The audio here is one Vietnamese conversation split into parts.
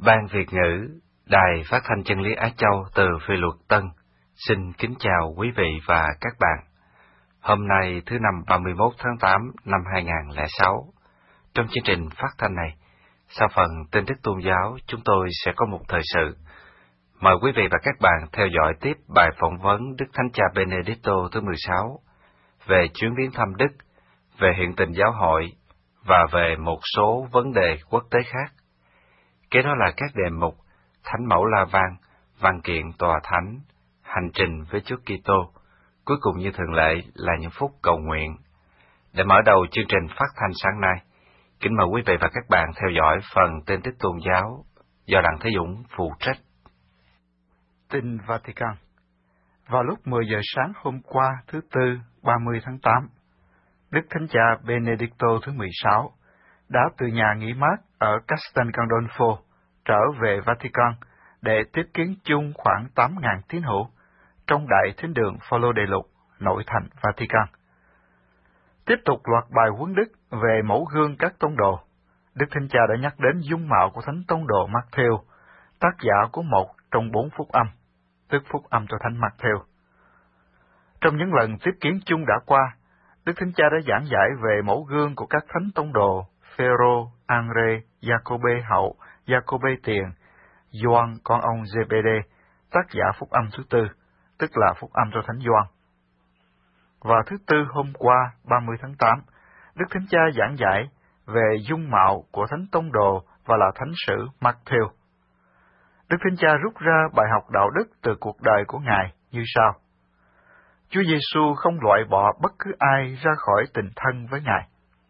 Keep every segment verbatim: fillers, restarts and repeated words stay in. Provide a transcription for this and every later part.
Ban Việt ngữ, Đài Phát thanh Chân lý Á Châu từ Phê Luật Tân, xin kính chào quý vị và các bạn. Hôm nay thứ năm ba mươi mốt tháng tám năm hai nghìn không trăm lẻ sáu, trong chương trình phát thanh này, sau phần tin tức tôn giáo, chúng tôi sẽ có một thời sự. Mời quý vị và các bạn theo dõi tiếp bài phỏng vấn Đức Thánh Cha Benedicto thứ mười sáu về chuyến viếng thăm Đức, về hiện tình giáo hội và về một số vấn đề quốc tế khác. Kế đó là các đề mục Thánh mẫu La Vang, văn kiện tòa thánh, hành trình với Chúa Kitô. Cuối cùng như thường lệ là những phút cầu nguyện. Để mở đầu chương trình phát thanh sáng nay, kính mời quý vị và các bạn theo dõi phần tin tức tôn giáo do Đặng Thế Dũng phụ trách. Tin Vatican. Vào lúc mười giờ sáng hôm qua thứ Tư ba mươi tháng tám, Đức Thánh Cha Benedicto thứ mười sáu đã từ nhà nghỉ mát ở Castel Gandolfo trở về Vatican để tiếp kiến chung khoảng tám nghìn tín hữu trong đại thính đường Phaolô Đệ Lục, nội thành Vatican. Tiếp tục loạt bài huấn đức về mẫu gương các tông đồ, Đức Thánh Cha đã nhắc đến dung mạo của Thánh Tông đồ Matthew, tác giả của một trong bốn phúc âm, tức phúc âm cho Thánh Matthew. Trong những lần tiếp kiến chung đã qua, Đức Thánh Cha đã giảng giải về mẫu gương của các Thánh Tông đồ Phêrô, Andrê, Giacôbê hậu, Giacôbê tiền, Gioan con ông Zebede, tác giả phúc âm thứ tư, tức là phúc âm cho Thánh Gioan. Và thứ Tư hôm qua, ba mươi tháng tám, Đức Thánh Cha giảng giải về dung mạo của Thánh Tông đồ và là Thánh sử Matthew. Đức Thánh Cha rút ra bài học đạo đức từ cuộc đời của Ngài như sau. Chúa Giêsu không loại bỏ bất cứ ai ra khỏi tình thân với Ngài.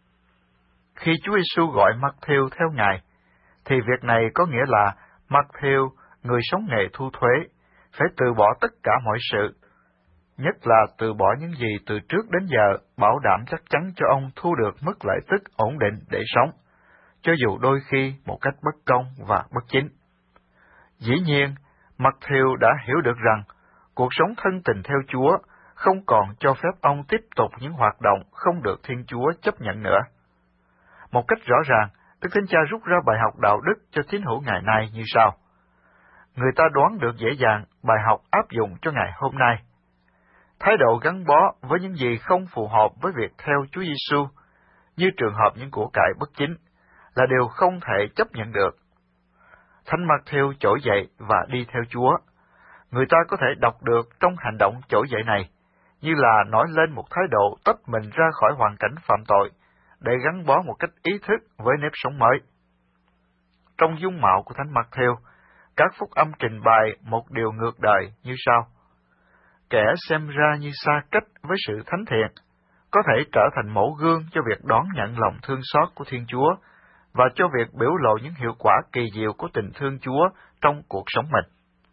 Khi Chúa Giêsu gọi Matthew theo Ngài, thì việc này có nghĩa là Matthew, người sống nghề thu thuế, phải từ bỏ tất cả mọi sự, nhất là từ bỏ những gì từ trước đến giờ bảo đảm chắc chắn cho ông thu được mức lợi tức ổn định để sống, cho dù đôi khi một cách bất công và bất chính. Dĩ nhiên, Matthew đã hiểu được rằng cuộc sống thân tình theo Chúa không còn cho phép ông tiếp tục những hoạt động không được Thiên Chúa chấp nhận nữa. Một cách rõ ràng, Đức Thánh Cha rút ra bài học đạo đức cho tín hữu ngày nay như sau. Người ta đoán được dễ dàng bài học áp dụng cho ngày hôm nay. Thái độ gắn bó với những gì không phù hợp với việc theo Chúa Giêsu, như trường hợp những của cải bất chính, là điều không thể chấp nhận được. Thánh Matthew trỗi dậy và đi theo Chúa. Người ta có thể đọc được trong hành động trỗi dậy này, như là nói lên một thái độ tách mình ra khỏi hoàn cảnh phạm tội, để gắn bó một cách ý thức với nếp sống mới. Trong dung mạo của Thánh Matthew, các phúc âm trình bày một điều ngược đời như sau. Kẻ xem ra như xa cách với sự thánh thiện, có thể trở thành mẫu gương cho việc đón nhận lòng thương xót của Thiên Chúa và cho việc biểu lộ những hiệu quả kỳ diệu của tình thương Chúa trong cuộc sống mình.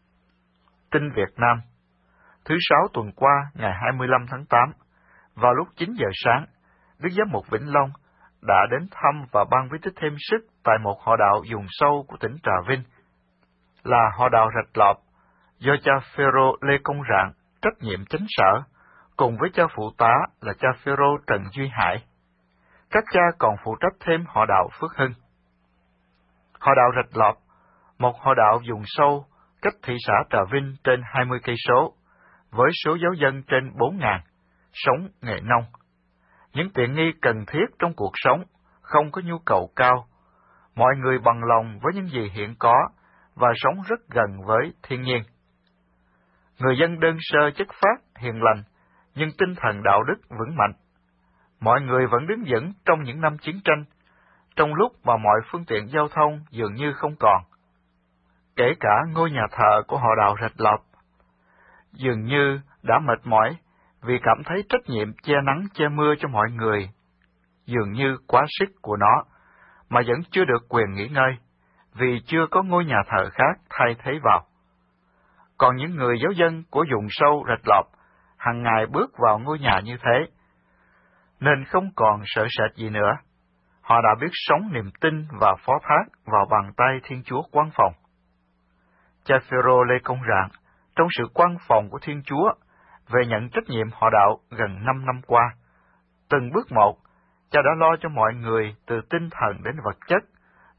Tin Việt Nam. Thứ Sáu tuần qua, ngày hai mươi lăm tháng tám, vào lúc chín giờ sáng, Đức Giám mục Vĩnh Long đã đến thăm và ban bí tích thêm sức tại một họ đạo vùng sâu của tỉnh Trà Vinh, là họ đạo Rạch Lọp, do cha Phêrô Lê Công Rạng, trách nhiệm chánh sở, cùng với cha phụ tá là cha Phêrô Trần Duy Hải. Các cha còn phụ trách thêm họ đạo Phước Hưng. Họ đạo Rạch Lọp, một họ đạo vùng sâu cách thị xã Trà Vinh trên hai mươi cây số, với số giáo dân trên bốn nghìn, sống nghề nông. Những tiện nghi cần thiết trong cuộc sống, không có nhu cầu cao. Mọi người bằng lòng với những gì hiện có và sống rất gần với thiên nhiên. Người dân đơn sơ chất phác, hiền lành, nhưng tinh thần đạo đức vững mạnh. Mọi người vẫn đứng vững trong những năm chiến tranh, trong lúc mà mọi phương tiện giao thông dường như không còn. Kể cả ngôi nhà thờ của họ đạo Rạch Lọp, dường như đã mệt mỏi vì cảm thấy trách nhiệm che nắng che mưa cho mọi người, dường như quá sức của nó, mà vẫn chưa được quyền nghỉ ngơi, vì chưa có ngôi nhà thờ khác thay thế vào. Còn những người giáo dân của vùng sâu Rạch Lọp, hàng ngày bước vào ngôi nhà như thế, nên không còn sợ sệt gì nữa. Họ đã biết sống niềm tin và phó thác vào bàn tay Thiên Chúa quan phòng. Cha Phêrô Lê Công Rạng, trong sự quan phòng của Thiên Chúa, về nhận trách nhiệm họ đạo gần năm năm qua, từng bước một, cha đã lo cho mọi người từ tinh thần đến vật chất,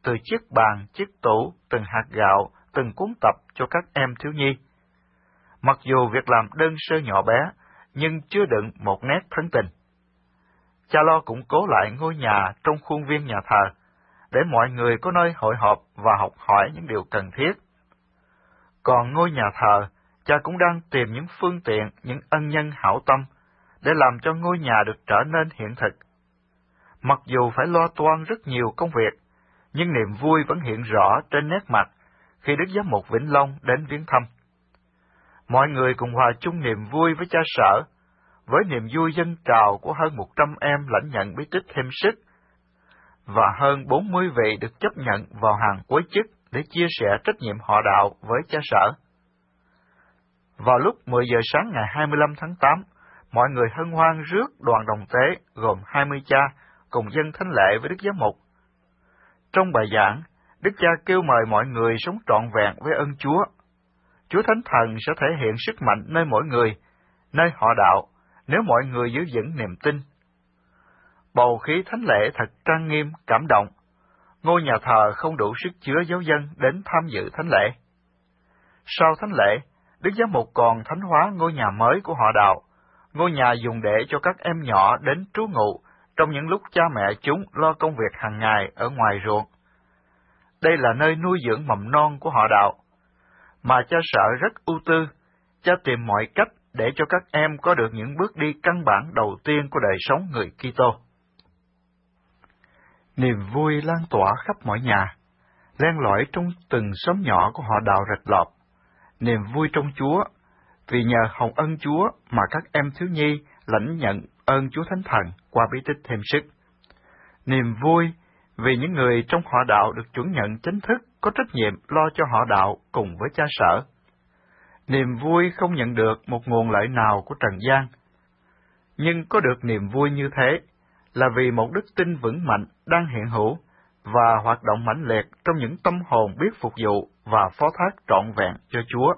từ chiếc bàn, chiếc tủ, từng hạt gạo, từng cuốn tập cho các em thiếu nhi. Mặc dù việc làm đơn sơ nhỏ bé, nhưng chứa đựng một nét thân tình. Cha lo củng cố lại ngôi nhà trong khuôn viên nhà thờ, để mọi người có nơi hội họp và học hỏi những điều cần thiết. Còn ngôi nhà thờ, cha cũng đang tìm những phương tiện, những ân nhân hảo tâm, để làm cho ngôi nhà được trở nên hiện thực. Mặc dù phải lo toan rất nhiều công việc, nhưng niềm vui vẫn hiện rõ trên nét mặt khi Đức Giám mục Vĩnh Long đến viếng thăm. Mọi người cùng hòa chung niềm vui với cha Sở, với niềm vui dâng trào của hơn một trăm em lãnh nhận bí tích thêm sức, và hơn bốn mươi vị được chấp nhận vào hàng cuối chức để chia sẻ trách nhiệm họ đạo với cha Sở. Vào lúc mười giờ sáng ngày hai mươi lăm tháng tám, mọi người hân hoan rước đoàn đồng tế gồm hai mươi cha cùng dâng thánh lễ với Đức Giám mục. Trong bài giảng, Đức cha kêu mời mọi người sống trọn vẹn với ơn Chúa. Chúa Thánh Thần sẽ thể hiện sức mạnh nơi mỗi người, nơi họ đạo, nếu mọi người giữ vững niềm tin. Bầu khí thánh lễ thật trang nghiêm, cảm động. Ngôi nhà thờ không đủ sức chứa giáo dân đến tham dự thánh lễ. Sau thánh lễ, Đức Giám mục còn thánh hóa ngôi nhà mới của họ đạo, ngôi nhà dùng để cho các em nhỏ đến trú ngụ trong những lúc cha mẹ chúng lo công việc hàng ngày ở ngoài ruộng. Đây là nơi nuôi dưỡng mầm non của họ đạo, mà cha Sở rất ưu tư. Cha tìm mọi cách để cho các em có được những bước đi căn bản đầu tiên của đời sống người Kitô. Niềm vui lan tỏa khắp mọi nhà, len lỏi trong từng xóm nhỏ của họ đạo Rạch Lọp. Niềm vui trong Chúa, vì nhờ hồng ân Chúa mà các em thiếu nhi lãnh nhận ơn Chúa Thánh Thần qua bí tích thêm sức. Niềm vui vì những người trong họ đạo được chuẩn nhận chính thức có trách nhiệm lo cho họ đạo cùng với cha Sở. Niềm vui không nhận được một nguồn lợi nào của trần gian, nhưng có được niềm vui như thế là vì một đức tin vững mạnh đang hiện hữu và hoạt động mãnh liệt trong những tâm hồn biết phục vụ và phó thác trọn vẹn cho Chúa.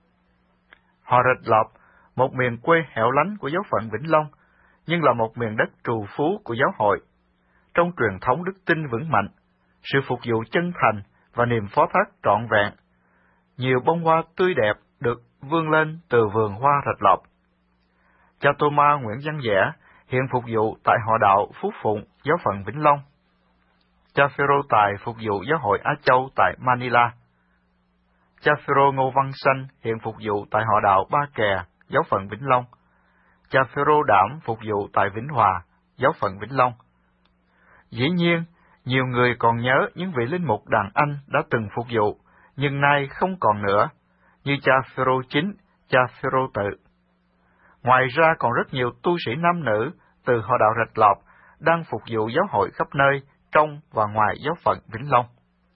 Họ Rạch Lọp, một miền quê hẻo lánh của giáo phận Vĩnh Long, nhưng là một miền đất trù phú của giáo hội. Trong truyền thống đức tin vững mạnh, sự phục vụ chân thành và niềm phó thác trọn vẹn, nhiều bông hoa tươi đẹp được vươn lên từ vườn hoa Rạch Lọp. Cha Tô-ma Nguyễn Văn Vẽ hiện phục vụ tại họ đạo Phú Phụng, giáo phận Vĩnh Long. Cha Phêrô Tài phục vụ giáo hội Á Châu tại Manila. Cha Phêrô Ngô Văn Sanh hiện phục vụ tại họ đạo Ba Kè, giáo phận Vĩnh Long. Cha Phêrô Đảm phục vụ tại Vĩnh Hòa, giáo phận Vĩnh Long. Dĩ nhiên, nhiều người còn nhớ những vị linh mục đàn anh đã từng phục vụ, nhưng nay không còn nữa, như cha Phêrô Chính, cha Phêrô Tự. Ngoài ra còn rất nhiều tu sĩ nam nữ từ họ đạo Rạch Lọp đang phục vụ giáo hội khắp nơi trong và ngoài giáo phận Vĩnh Long.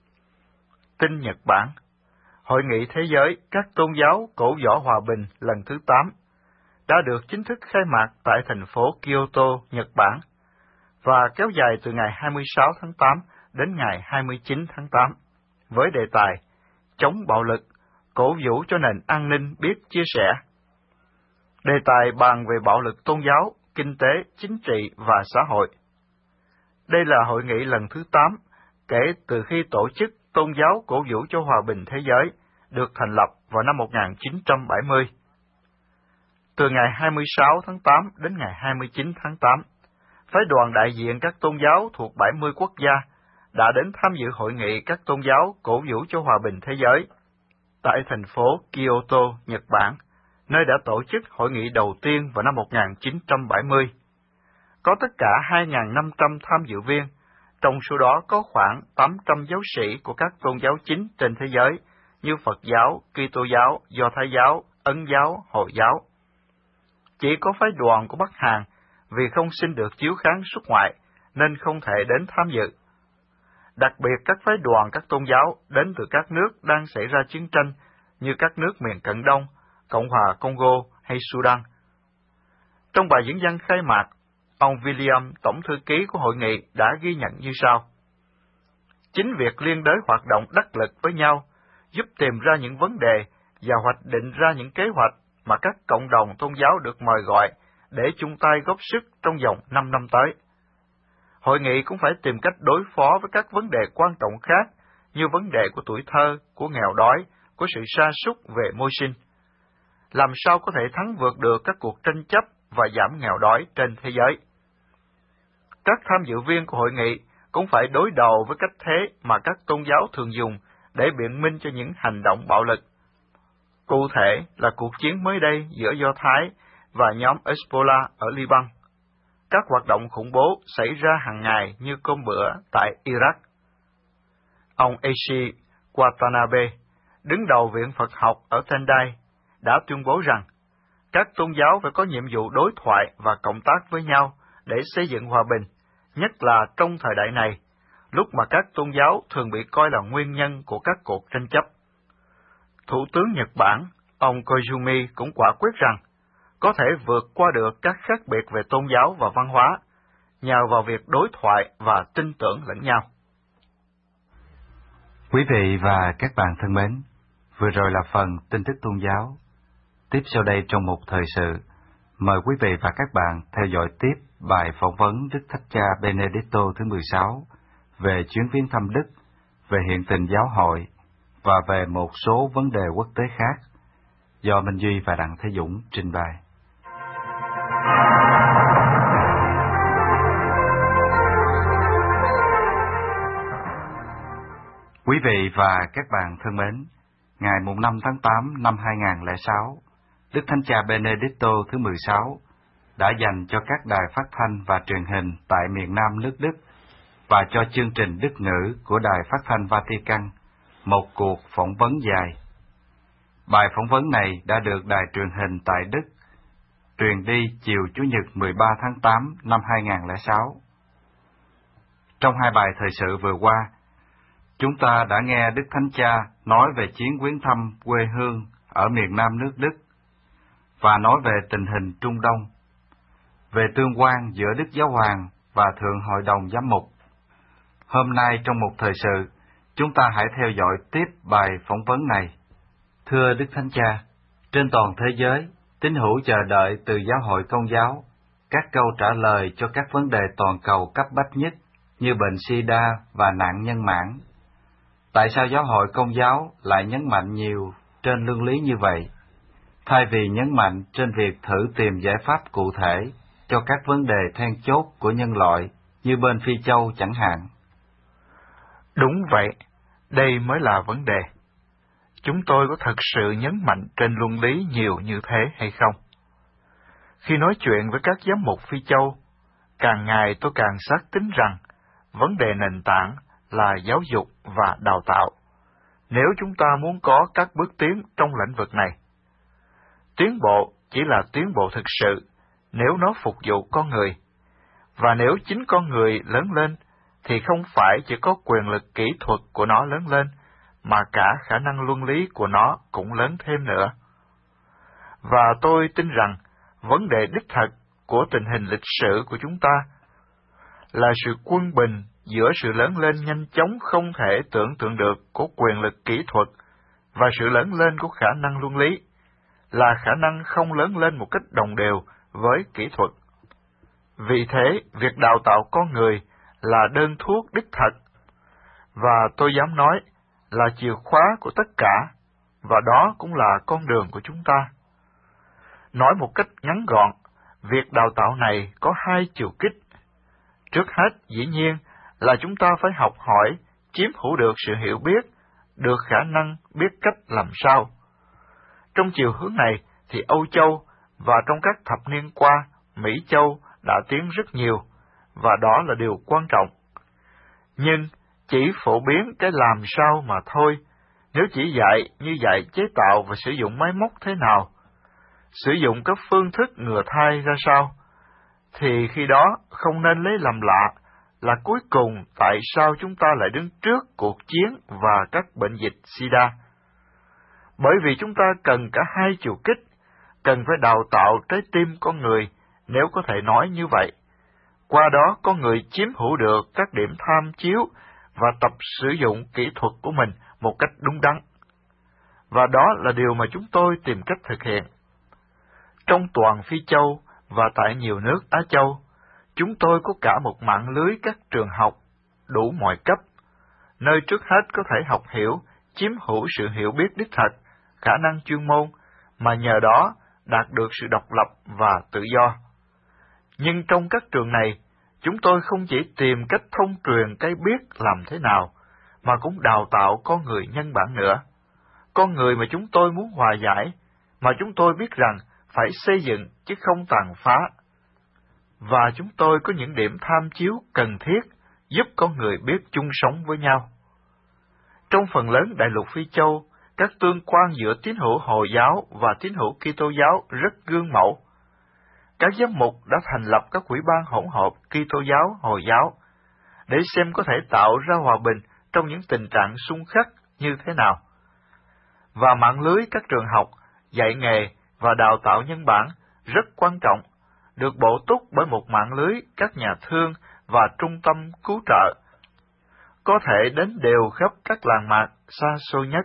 Tin Nhật Bản. Hội nghị Thế giới các tôn giáo cổ võ hòa bình lần thứ tám đã được chính thức khai mạc tại thành phố Kyoto, Nhật Bản, và kéo dài từ ngày hai mươi sáu tháng tám đến ngày hai mươi chín tháng tám, với đề tài chống bạo lực, cổ vũ cho nền an ninh biết chia sẻ. Đề tài bàn về bạo lực tôn giáo, kinh tế, chính trị và xã hội. Đây là hội nghị lần thứ tám kể từ khi tổ chức Tôn giáo cổ vũ cho hòa bình thế giới được thành lập vào năm một nghìn chín trăm bảy mươi. Từ ngày hai mươi sáu tháng tám đến ngày hai mươi chín tháng tám, phái đoàn đại diện các tôn giáo thuộc bảy mươi quốc gia đã đến tham dự hội nghị các tôn giáo cổ vũ cho hòa bình thế giới tại thành phố Kyoto, Nhật Bản, nơi đã tổ chức hội nghị đầu tiên vào năm một nghìn chín trăm bảy mươi. Có tất cả hai nghìn năm trăm tham dự viên, trong số đó có khoảng tám trăm giáo sĩ của các tôn giáo chính trên thế giới như Phật giáo, Kitô giáo, Do Thái giáo, Ấn giáo, Hồi giáo. Chỉ có phái đoàn của Bắc Hàn vì không xin được chiếu kháng xuất ngoại nên không thể đến tham dự. Đặc biệt các phái đoàn các tôn giáo đến từ các nước đang xảy ra chiến tranh như các nước miền Cận Đông, Cộng hòa Congo hay Sudan. Trong bài diễn văn khai mạc, ông William, tổng thư ký của hội nghị, đã ghi nhận như sau. Chính việc liên đới hoạt động đắc lực với nhau giúp tìm ra những vấn đề và hoạch định ra những kế hoạch mà các cộng đồng tôn giáo được mời gọi để chung tay góp sức trong vòng năm năm tới. Hội nghị cũng phải tìm cách đối phó với các vấn đề quan trọng khác, như vấn đề của tuổi thơ, của nghèo đói, của sự sa sút về môi sinh. Làm sao có thể thắng vượt được các cuộc tranh chấp và giảm nghèo đói trên thế giới? Các tham dự viên của hội nghị cũng phải đối đầu với cách thế mà các tôn giáo thường dùng để biện minh cho những hành động bạo lực. Cụ thể là cuộc chiến mới đây giữa Do Thái và nhóm Hezbollah ở Liban. Các hoạt động khủng bố xảy ra hàng ngày như cơm bữa tại Iraq. Ông Eiichi Watanabe, đứng đầu Viện Phật học ở Tendai, đã tuyên bố rằng các tôn giáo phải có nhiệm vụ đối thoại và cộng tác với nhau để xây dựng hòa bình, nhất là trong thời đại này, lúc mà các tôn giáo thường bị coi là nguyên nhân của các cuộc tranh chấp. Thủ tướng Nhật Bản, ông Koizumi cũng quả quyết rằng có thể vượt qua được các khác biệt về tôn giáo và văn hóa, nhờ vào việc đối thoại và tin tưởng lẫn nhau. Quý vị và các bạn thân mến, vừa rồi là phần tin tức tôn giáo. Tiếp sau đây trong một thời sự, mời quý vị và các bạn theo dõi tiếp bài phỏng vấn Đức Thánh Cha Benedicto thứ mười sáu về chuyến viếng thăm Đức, về hiện tình giáo hội và về một số vấn đề quốc tế khác, do Minh Duy và Đặng Thế Dũng trình bày. Quý vị và các bạn thân mến, ngày năm tháng tám năm hai nghìn không trăm lẻ sáu, Đức Thánh Cha Benedicto thứ mười sáu đã dành cho các đài phát thanh và truyền hình tại miền Nam nước Đức và cho chương trình Đức ngữ của Đài Phát thanh Vatican một cuộc phỏng vấn dài. Bài phỏng vấn này đã được đài truyền hình tại Đức truyền đi chiều Chủ nhật mười ba tháng tám năm hai nghìn không trăm lẻ sáu. Trong hai bài thời sự vừa qua, chúng ta đã nghe Đức Thánh Cha nói về chuyến viếng thăm quê hương ở miền Nam nước Đức và nói về tình hình Trung Đông, về tương quan giữa Đức Giáo Hoàng và Thượng Hội đồng Giám mục. Hôm nay trong một thời sự, chúng ta hãy theo dõi tiếp bài phỏng vấn này. Thưa Đức Thánh Cha, trên toàn thế giới, tín hữu chờ đợi từ Giáo hội Công giáo các câu trả lời cho các vấn đề toàn cầu cấp bách nhất như bệnh sida và nạn nhân mãn. Tại sao Giáo hội Công giáo lại nhấn mạnh nhiều trên luân lý như vậy, thay vì nhấn mạnh trên việc thử tìm giải pháp cụ thể cho các vấn đề then chốt của nhân loại như bên Phi Châu chẳng hạn? Đúng vậy, đây mới là vấn đề. Chúng tôi có thật sự nhấn mạnh trên luân lý nhiều như thế hay không? Khi nói chuyện với các giám mục Phi Châu, càng ngày tôi càng xác tín rằng vấn đề nền tảng là giáo dục và đào tạo, nếu chúng ta muốn có các bước tiến trong lĩnh vực này. Tiến bộ chỉ là tiến bộ thực sự nếu nó phục vụ con người, và nếu chính con người lớn lên, thì không phải chỉ có quyền lực kỹ thuật của nó lớn lên, mà cả khả năng luân lý của nó cũng lớn thêm nữa. Và tôi tin rằng vấn đề đích thực của tình hình lịch sử của chúng ta là sự quân bình giữa sự lớn lên nhanh chóng không thể tưởng tượng được của quyền lực kỹ thuật và sự lớn lên của khả năng luân lý, là khả năng không lớn lên một cách đồng đều với kỹ thuật. Vì thế, việc đào tạo con người là đơn thuốc đích thực, và tôi dám nói là chìa khóa của tất cả, và đó cũng là con đường của chúng ta. Nói một cách ngắn gọn, việc đào tạo này có hai chiều kích. Trước hết, dĩ nhiên, là chúng ta phải học hỏi, chiếm hữu được sự hiểu biết, được khả năng biết cách làm sao. Trong chiều hướng này thì Âu Châu và trong các thập niên qua, Mỹ Châu đã tiến rất nhiều, và đó là điều quan trọng. Nhưng chỉ phổ biến cái làm sao mà thôi, nếu chỉ dạy như dạy chế tạo và sử dụng máy móc thế nào, sử dụng các phương thức ngừa thai ra sao, thì khi đó không nên lấy làm lạ là cuối cùng tại sao chúng ta lại đứng trước cuộc chiến và các bệnh dịch sida. Bởi vì chúng ta cần cả hai chiều kích, cần phải đào tạo trái tim con người, nếu có thể nói như vậy. Qua đó con người chiếm hữu được các điểm tham chiếu và tập sử dụng kỹ thuật của mình một cách đúng đắn. Và đó là điều mà chúng tôi tìm cách thực hiện. Trong toàn Phi Châu và tại nhiều nước Á Châu, Chúng tôi có cả một mạng lưới các trường học đủ mọi cấp, nơi trước hết có thể học hiểu, chiếm hữu sự hiểu biết đích thực, khả năng chuyên môn, mà nhờ đó đạt được sự độc lập và tự do. Nhưng trong các trường này, chúng tôi không chỉ tìm cách thông truyền cái biết làm thế nào, mà cũng đào tạo con người nhân bản nữa. Con người mà chúng tôi muốn hòa giải, mà chúng tôi biết rằng phải xây dựng chứ không tàn phá. Và chúng tôi có những điểm tham chiếu cần thiết giúp con người biết chung sống với nhau. Trong phần lớn đại lục Phi Châu, các tương quan giữa tín hữu Hồi giáo và tín hữu Kitô giáo rất gương mẫu. Các giám mục đã thành lập các ủy ban hỗn hợp Kitô giáo Hồi giáo để xem có thể tạo ra hòa bình trong những tình trạng xung khắc như thế nào. Và mạng lưới các trường học, dạy nghề và đào tạo nhân bản rất quan trọng, được bổ túc bởi một mạng lưới các nhà thương và trung tâm cứu trợ, có thể đến đều khắp các làng mạc xa xôi nhất.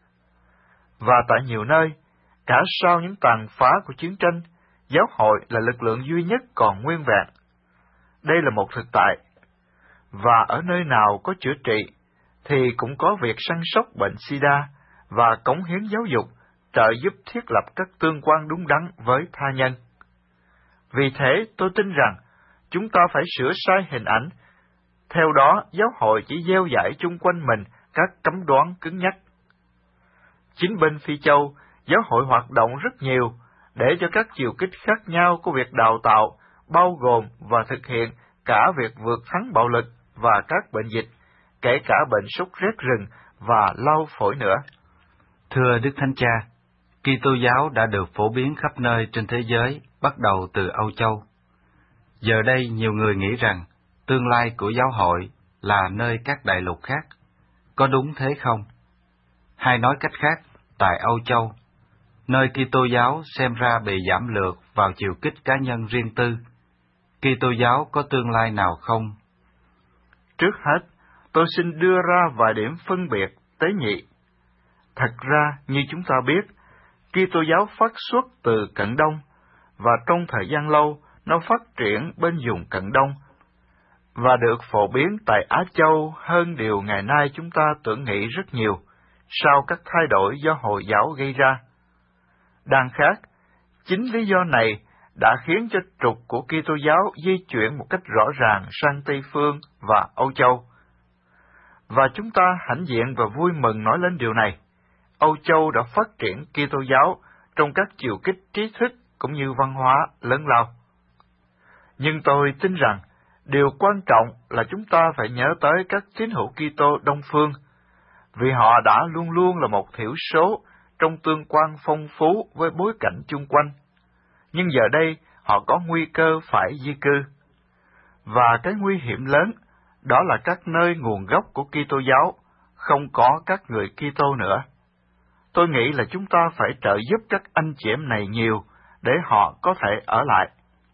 Và tại nhiều nơi, cả sau những tàn phá của chiến tranh, giáo hội là lực lượng duy nhất còn nguyên vẹn. Đây là một thực tại. Và ở nơi nào có chữa trị, thì cũng có việc săn sóc bệnh sida và cống hiến giáo dục, trợ giúp thiết lập các tương quan đúng đắn với tha nhân. Vì thế, tôi tin rằng, chúng ta phải sửa sai hình ảnh. Theo đó, giáo hội chỉ gieo dãi chung quanh mình các cấm đoán cứng nhắc. Chính bên Phi Châu, giáo hội hoạt động rất nhiều để cho các chiều kích khác nhau của việc đào tạo, bao gồm và thực hiện cả việc vượt thắng bạo lực và các bệnh dịch, kể cả bệnh sốt rét rừng và lao phổi nữa. Thưa Đức Thánh Cha, Kitô giáo đã được phổ biến khắp nơi trên thế giới, bắt đầu từ Âu Châu. Giờ đây nhiều người nghĩ rằng tương lai của giáo hội là nơi các đại lục khác. Có đúng thế không? Hay nói cách khác, tại Âu Châu, nơi Kitô giáo xem ra bị giảm lược vào chiều kích cá nhân riêng tư, Kitô giáo có tương lai nào không? Trước hết, tôi xin đưa ra vài điểm phân biệt tế nhị. Thật ra, như chúng ta biết, Kitô giáo phát xuất từ Cận Đông, và trong thời gian lâu, nó phát triển bên vùng Cận Đông, và được phổ biến tại Á Châu hơn điều ngày nay chúng ta tưởng nghĩ rất nhiều, sau các thay đổi do Hồi giáo gây ra. Đằng khác, chính lý do này đã khiến cho trục của Kitô giáo di chuyển một cách rõ ràng sang Tây Phương và Âu Châu. Và chúng ta hãnh diện và vui mừng nói lên điều này. Âu Châu đã phát triển Kitô giáo trong các chiều kích trí thức cũng như văn hóa lớn lao. Nhưng tôi tin rằng, điều quan trọng là chúng ta phải nhớ tới các tín hữu Kitô Đông Phương, vì họ đã luôn luôn là một thiểu số trong tương quan phong phú với bối cảnh chung quanh. Nhưng giờ đây, họ có nguy cơ phải di cư. Và cái nguy hiểm lớn, đó là các nơi nguồn gốc của Kitô giáo, không có các người Kitô nữa. Tôi nghĩ là chúng ta phải trợ giúp các anh chị em này nhiều, để họ có thể ở lại.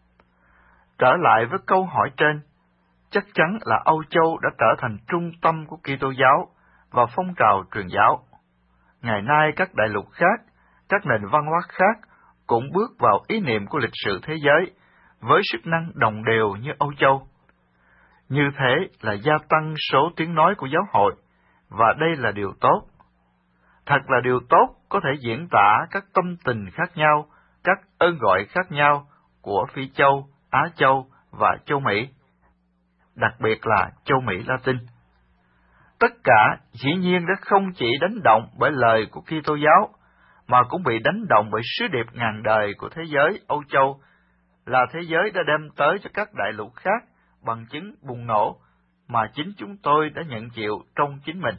Trở lại với câu hỏi trên, chắc chắn là Âu Châu đã trở thành trung tâm của Kitô giáo và phong trào truyền giáo. Ngày nay các đại lục khác, các nền văn hóa khác cũng bước vào ý niệm của lịch sử thế giới với sức năng đồng đều như Âu Châu. Như thế là gia tăng số tiếng nói của giáo hội, và đây là điều tốt. Thật là điều tốt có thể diễn tả các tâm tình khác nhau, các ơn gọi khác nhau của Phi Châu, Á Châu và Châu Mỹ, đặc biệt là Châu Mỹ Latin. Tất cả dĩ nhiên đã không chỉ đánh động bởi lời của Kitô giáo, mà cũng bị đánh động bởi sứ điệp ngàn đời của thế giới Âu Châu, là thế giới đã đem tới cho các đại lục khác bằng chứng bùng nổ mà chính chúng tôi đã nhận chịu trong chính mình.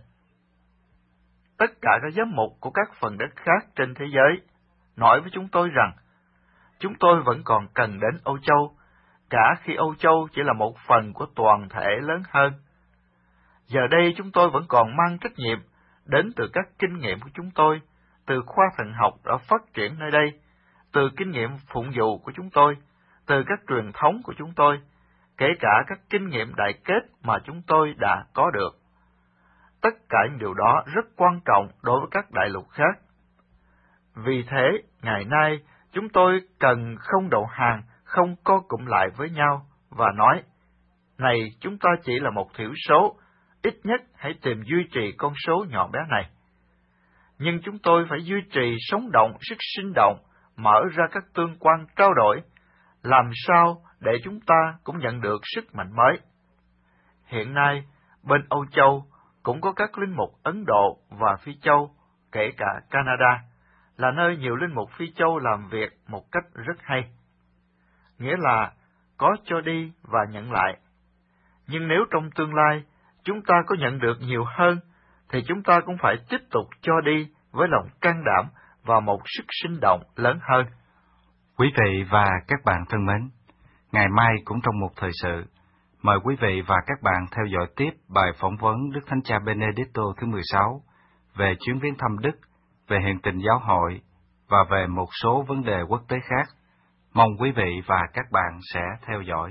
Tất cả các giám mục của các phần đất khác trên thế giới nói với chúng tôi rằng, chúng tôi vẫn còn cần đến Âu Châu, cả khi Âu Châu chỉ là một phần của toàn thể lớn hơn. Giờ đây chúng tôi vẫn còn mang trách nhiệm đến từ các kinh nghiệm của chúng tôi, từ khoa thần học đã phát triển nơi đây, từ kinh nghiệm phụng vụ của chúng tôi, từ các truyền thống của chúng tôi, kể cả các kinh nghiệm đại kết mà chúng tôi đã có được. Tất cả những điều đó rất quan trọng đối với các đại lục khác. Vì thế, ngày nay, chúng tôi cần không đầu hàng, không co cụm lại với nhau và nói, này chúng ta chỉ là một thiểu số, ít nhất hãy tìm duy trì con số nhỏ bé này. Nhưng chúng tôi phải duy trì sống động, sức sinh động, mở ra các tương quan trao đổi, làm sao để chúng ta cũng nhận được sức mạnh mới. Hiện nay, bên Âu Châu cũng có các linh mục Ấn Độ và Phi Châu, kể cả Canada, là nơi nhiều linh mục Phi Châu làm việc một cách rất hay. Nghĩa là có cho đi và nhận lại. Nhưng nếu trong tương lai chúng ta có nhận được nhiều hơn, thì chúng ta cũng phải tiếp tục cho đi với lòng can đảm và một sức sinh động lớn hơn. Quý vị và các bạn thân mến, ngày mai cũng trong một thời sự, mời quý vị và các bạn theo dõi tiếp bài phỏng vấn Đức Thánh Cha Benedicto thứ mười sáu về chuyến viếng thăm Đức, về hiện tình giáo hội và về một số vấn đề quốc tế khác. Mong quý vị và các bạn sẽ theo dõi.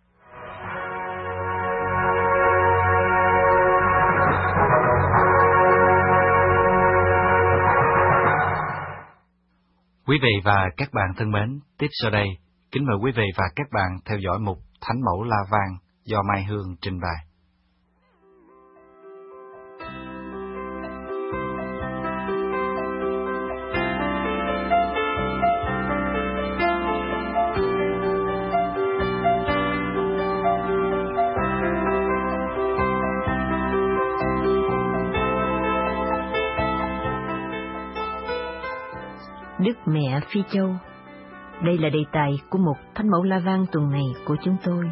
Quý vị và các bạn thân mến, tiếp sau đây, kính mời quý vị và các bạn theo dõi mục Thánh Mẫu La Vang do Mai Hương trình bày. Đức Mẹ Phi Châu. Đây là đề tài của một Thánh Mẫu La Vang tuần này của chúng tôi.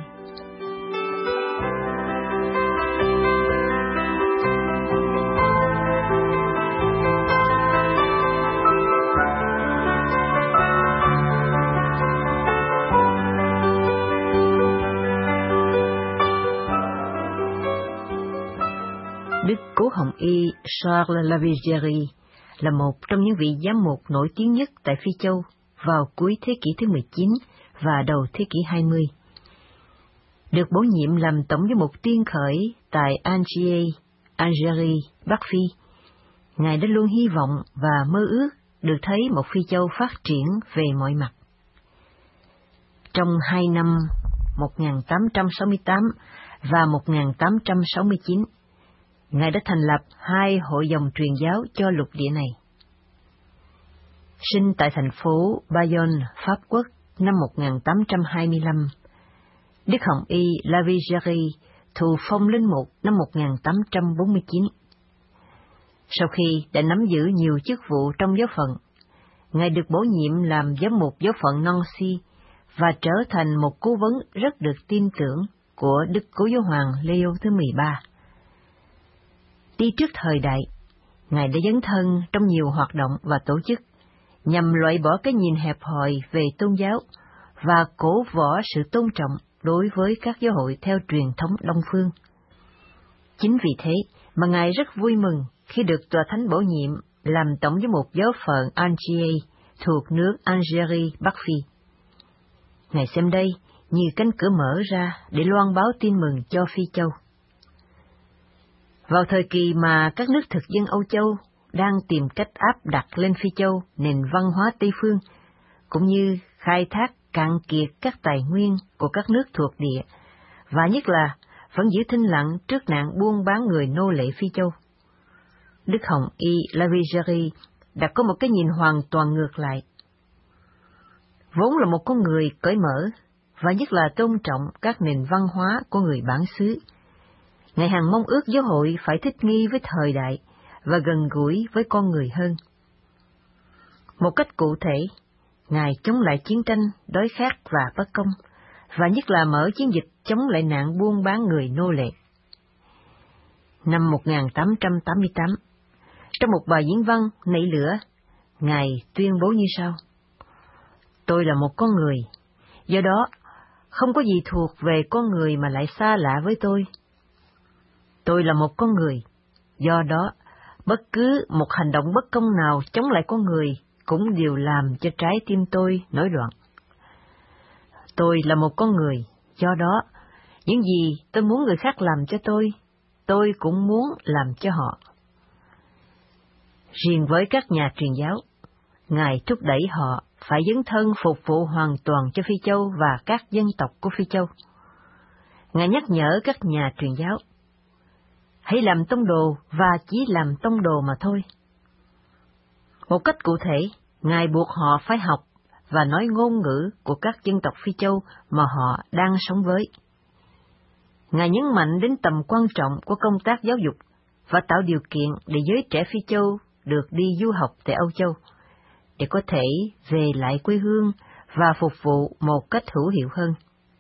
Đức Cố Hồng Y Charles Lavigerie là một trong những vị giám mục nổi tiếng nhất tại Phi Châu vào cuối thế kỷ thứ mười chín và đầu thế kỷ hai mươi. Được bổ nhiệm làm tổng giám mục tiên khởi tại Angers, Algérie, Bắc Phi, Ngài đã luôn hy vọng và mơ ước được thấy một Phi Châu phát triển về mọi mặt. Trong hai năm một nghìn tám trăm sáu mươi tám và một nghìn tám trăm sáu mươi chín, Ngài đã thành lập hai hội dòng truyền giáo cho lục địa này. Sinh tại thành phố Bayonne, Pháp Quốc năm một nghìn tám trăm hai mươi lăm, Đức Hồng Y Lavigerie thụ phong linh mục năm một nghìn tám trăm bốn mươi chín. Sau khi đã nắm giữ nhiều chức vụ trong giáo phận, Ngài được bổ nhiệm làm giám mục giáo phận Nancy và trở thành một cố vấn rất được tin tưởng của Đức Cố Giáo hoàng Leo thứ mười ba. Đi trước thời đại, Ngài đã dấn thân trong nhiều hoạt động và tổ chức nhằm loại bỏ cái nhìn hẹp hòi về tôn giáo và cổ võ sự tôn trọng đối với các giáo hội theo truyền thống Đông phương. Chính vì thế mà Ngài rất vui mừng khi được Tòa Thánh bổ nhiệm làm tổng giám mục giáo phận Angers thuộc nước Algérie, Bắc Phi. Ngài xem đây như cánh cửa mở ra để loan báo tin mừng cho Phi Châu. Vào thời kỳ mà các nước thực dân Âu Châu đang tìm cách áp đặt lên Phi Châu nền văn hóa Tây phương, cũng như khai thác cạn kiệt các tài nguyên của các nước thuộc địa, và nhất là vẫn giữ thinh lặng trước nạn buôn bán người nô lệ Phi Châu, Đức Hồng Y Lavigerie đã có một cái nhìn hoàn toàn ngược lại. Vốn là một con người cởi mở, và nhất là tôn trọng các nền văn hóa của người bản xứ, Ngài hằng mong ước giáo hội phải thích nghi với thời đại và gần gũi với con người hơn. Một cách cụ thể, Ngài chống lại chiến tranh, đói khát và bất công, và nhất là mở chiến dịch chống lại nạn buôn bán người nô lệ. Năm một nghìn tám trăm tám mươi tám, trong một bài diễn văn nảy lửa, Ngài tuyên bố như sau: Tôi là một con người, do đó không có gì thuộc về con người mà lại xa lạ với tôi. Tôi là một con người, do đó bất cứ một hành động bất công nào chống lại con người cũng đều làm cho trái tim tôi nổi loạn. Tôi là một con người, do đó những gì tôi muốn người khác làm cho tôi, tôi cũng muốn làm cho họ. Riêng với các nhà truyền giáo, Ngài thúc đẩy họ phải dấn thân phục vụ hoàn toàn cho Phi Châu và các dân tộc của Phi Châu. Ngài nhắc nhở các nhà truyền giáo, hãy làm tông đồ và chỉ làm tông đồ mà thôi. Một cách cụ thể, Ngài buộc họ phải học và nói ngôn ngữ của các dân tộc Phi Châu mà họ đang sống với. Ngài nhấn mạnh đến tầm quan trọng của công tác giáo dục và tạo điều kiện để giới trẻ Phi Châu được đi du học tại Âu Châu, để có thể về lại quê hương và phục vụ một cách hữu hiệu hơn.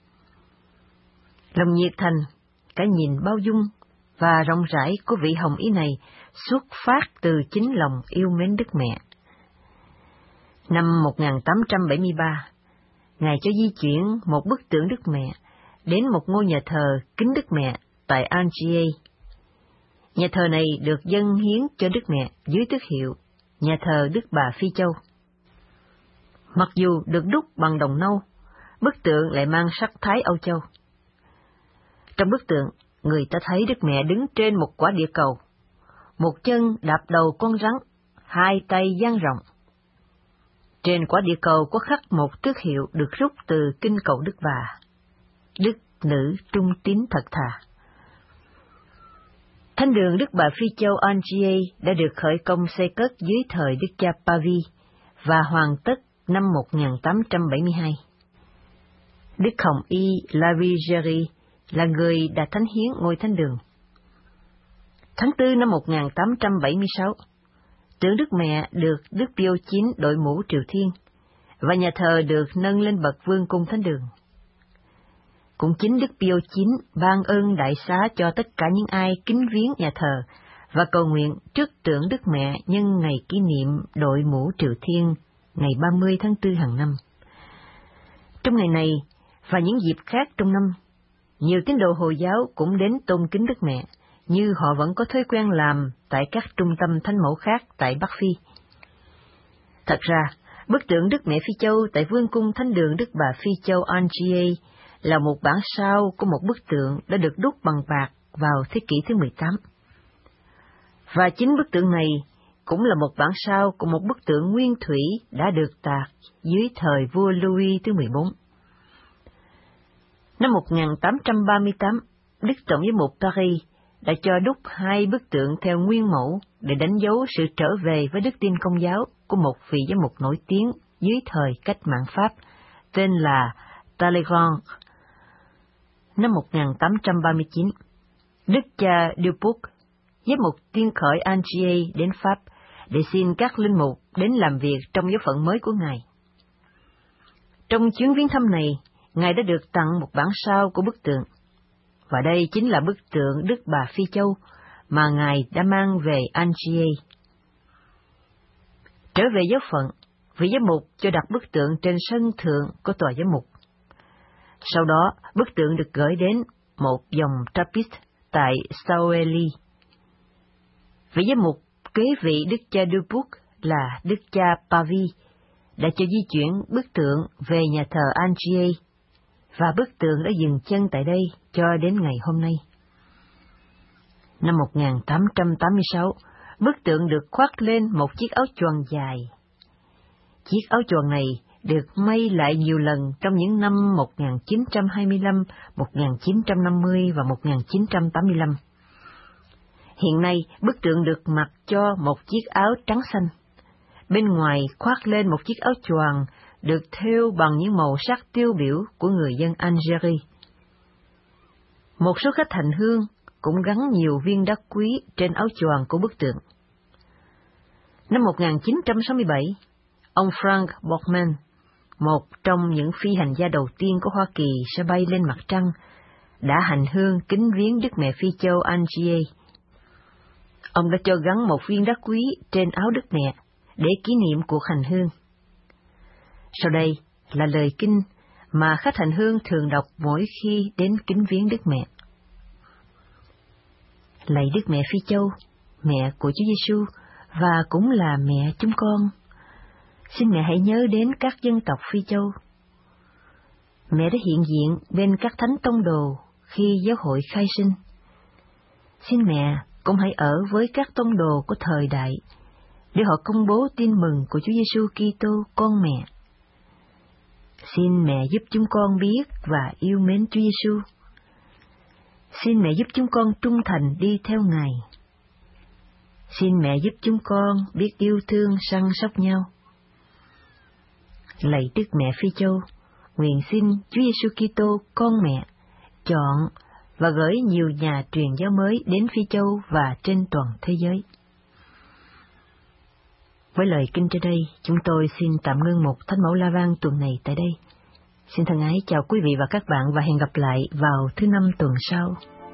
Lòng nhiệt thành, cái nhìn bao dung và rộng rãi của vị hồng y này xuất phát từ chính lòng yêu mến Đức Mẹ. Năm một nghìn tám trăm bảy mươi ba, Ngài cho di chuyển một bức tượng Đức Mẹ đến một ngôi nhà thờ kính Đức Mẹ tại Angers. Nhà thờ này được dâng hiến cho Đức Mẹ dưới tước hiệu Nhà thờ Đức Bà Phi Châu. Mặc dù được đúc bằng đồng nâu, bức tượng lại mang sắc thái Âu Châu. Trong bức tượng, người ta thấy Đức Mẹ đứng trên một quả địa cầu, một chân đạp đầu con rắn, hai tay dang rộng. Trên quả địa cầu có khắc một tước hiệu được rút từ kinh cầu Đức Bà: Đức Nữ Trung Tín Thật Thà. Thánh đường Đức Bà Phi Châu Angers đã được khởi công xây cất dưới thời Đức cha Pavi và hoàn tất năm một nghìn tám trăm bảy mươi hai. Đức Hồng Y Lavigéry là người đã thánh hiến ngôi thánh đường. Tháng tư năm một nghìn tám trăm bảy mươi sáu, tượng Đức Mẹ được Đức Pio chín đội mũ triều thiên, và nhà thờ được nâng lên bậc vương cung thánh đường. Cũng chính Đức Pio chín ban ơn đại xá cho tất cả những ai kính viếng nhà thờ và cầu nguyện trước tượng Đức Mẹ nhân ngày kỷ niệm đội mũ triều thiên ngày ba mươi tháng tư hàng năm. Trong ngày này và những dịp khác trong năm, nhiều tín đồ Hồi giáo cũng đến tôn kính Đức Mẹ, như họ vẫn có thói quen làm tại các trung tâm thánh mẫu khác tại Bắc Phi. Thật ra, bức tượng Đức Mẹ Phi Châu tại Vương cung Thánh đường Đức Bà Phi Châu Angers là một bản sao của một bức tượng đã được đúc bằng bạc vào thế kỷ thứ mười tám. Và chính bức tượng này cũng là một bản sao của một bức tượng nguyên thủy đã được tạc dưới thời vua Louis thứ mười bốn. Năm một nghìn tám trăm ba mươi tám, Đức Tổng giám mục Paris đã cho đúc hai bức tượng theo nguyên mẫu để đánh dấu sự trở về với đức tin Công giáo của một vị giám mục nổi tiếng dưới thời cách mạng Pháp, tên là Talleyrand. Năm một nghìn tám trăm ba mươi chín, Đức cha Dupuc, giám mục tiên khởi Angers đến Pháp để xin các linh mục đến làm việc trong giáo phận mới của Ngài. Trong chuyến viếng thăm này, Ngài đã được tặng một bản sao của bức tượng, và đây chính là bức tượng Đức Bà Phi Châu mà Ngài đã mang về Angers. Trở về giáo phận, vị giám mục cho đặt bức tượng trên sân thượng của tòa giám mục. Sau đó, bức tượng được gửi đến một dòng Trappist tại Sauely. Vị giám mục kế vị Đức cha Dupuc là Đức cha Pavi đã cho di chuyển bức tượng về nhà thờ Angers, và bức tượng đã dừng chân tại đây cho đến ngày hôm nay. Năm một nghìn tám trăm tám mươi sáu, bức tượng được khoác lên một chiếc áo choàng dài. Chiếc áo choàng này được may lại nhiều lần trong những năm một nghìn chín trăm hai mươi lăm, một nghìn chín trăm năm mươi và một nghìn chín trăm tám mươi lăm. Hiện nay, bức tượng được mặc cho một chiếc áo trắng xanh. Bên ngoài khoác lên một chiếc áo choàng được thêu bằng những màu sắc tiêu biểu của người dân Algeria. Một số khách hành hương cũng gắn nhiều viên đá quý trên áo choàng của bức tượng. Năm một nghìn chín trăm sáu mươi bảy, ông Frank Borman, một trong những phi hành gia đầu tiên của Hoa Kỳ sẽ bay lên mặt trăng, đã hành hương kính viếng Đức Mẹ Phi Châu Angers. Ông đã cho gắn một viên đá quý trên áo Đức Mẹ để kỷ niệm cuộc hành hương. Sau đây là lời kinh mà khách hành hương thường đọc mỗi khi đến kính viếng Đức Mẹ. Lạy Đức Mẹ Phi Châu, mẹ của Chúa Giêsu và cũng là mẹ chúng con, xin mẹ hãy nhớ đến các dân tộc Phi Châu. Mẹ đã hiện diện bên các thánh tông đồ khi giáo hội khai sinh. Xin mẹ cũng hãy ở với các tông đồ của thời đại để họ công bố tin mừng của Chúa Giêsu Kitô con mẹ. Xin mẹ giúp chúng con biết và yêu mến Chúa Giêsu. Xin mẹ giúp chúng con trung thành đi theo Ngài. Xin mẹ giúp chúng con biết yêu thương săn sóc nhau. Lạy Đức Mẹ Phi Châu, nguyện xin Chúa Giêsu Kitô con mẹ chọn và gửi nhiều nhà truyền giáo mới đến Phi Châu và trên toàn thế giới. Với lời kinh trên đây, chúng tôi xin tạm ngưng một Thánh Mẫu La Vang tuần này tại đây. Xin thân ái chào quý vị và các bạn và hẹn gặp lại vào thứ năm tuần sau.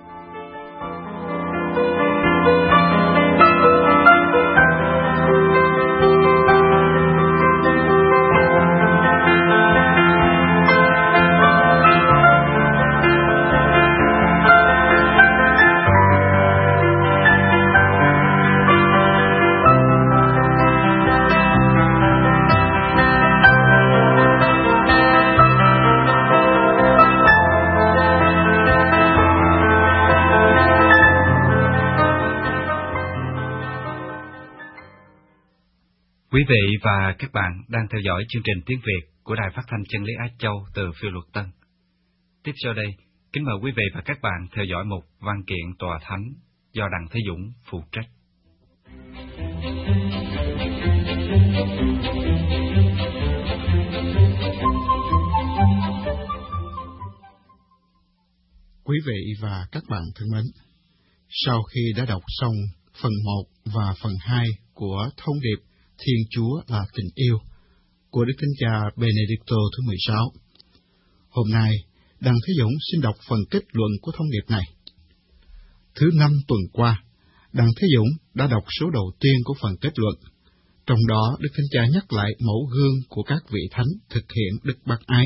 Quý vị và các bạn đang theo dõi chương trình tiếng Việt của Đài Phát thanh Chân lý Á Châu từ Phiêu Luật Tân. Tiếp sau đây, kính mời quý vị và các bạn theo dõi mục văn kiện tòa thánh do Đặng Thế Dũng phụ trách. Quý vị và các bạn thân mến, sau khi đã đọc xong phần một và phần hai của thông điệp Thiên Chúa là tình yêu của Đức Thánh Cha Benedicto thứ mười sáu, hôm nay Đặng Thế Dũng xin đọc phần kết luận của thông điệp này. Thứ năm tuần qua, Đặng Thế Dũng đã đọc số đầu tiên của phần kết luận, trong đó Đức Thánh Cha nhắc lại mẫu gương của các vị thánh thực hiện đức bác ái.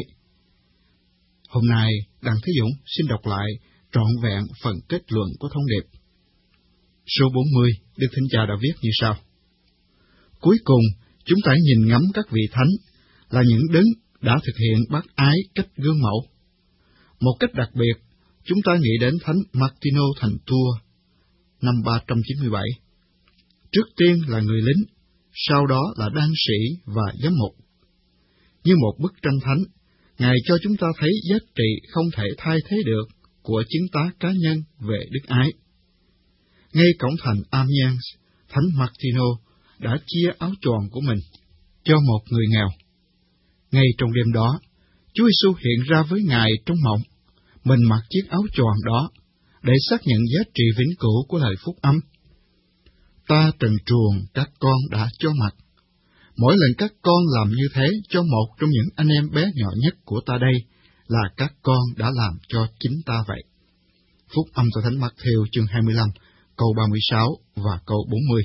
Hôm nay, Đặng Thế Dũng xin đọc lại trọn vẹn phần kết luận của thông điệp. Số bốn mươi, Đức Thánh Cha đã viết như sau. Cuối cùng, chúng ta nhìn ngắm các vị thánh là những đấng đã thực hiện bác ái cách gương mẫu. Một cách đặc biệt, chúng ta nghĩ đến Thánh Martino thành Tours năm ba trăm chín mươi bảy. Trước tiên là người lính, sau đó là đan sĩ và giám mục. Như một bức tranh thánh, Ngài cho chúng ta thấy giá trị không thể thay thế được của chứng tá cá nhân về đức ái. Ngay cổng thành Amiens, Thánh Martino đã chia áo choàng của mình cho một người nghèo. Ngay trong đêm đó, Chúa Giêsu hiện ra với Ngài trong mộng, mình mặc chiếc áo choàng đó để xác nhận giá trị vĩnh cửu của lời phúc âm. Ta trần truồng các con đã cho mặc. Mỗi lần các con làm như thế cho một trong những anh em bé nhỏ nhất của ta đây, là các con đã làm cho chính ta vậy. Phúc âm của Thánh Matthew chương hai mươi lăm, câu ba mươi sáu và câu bốn mươi.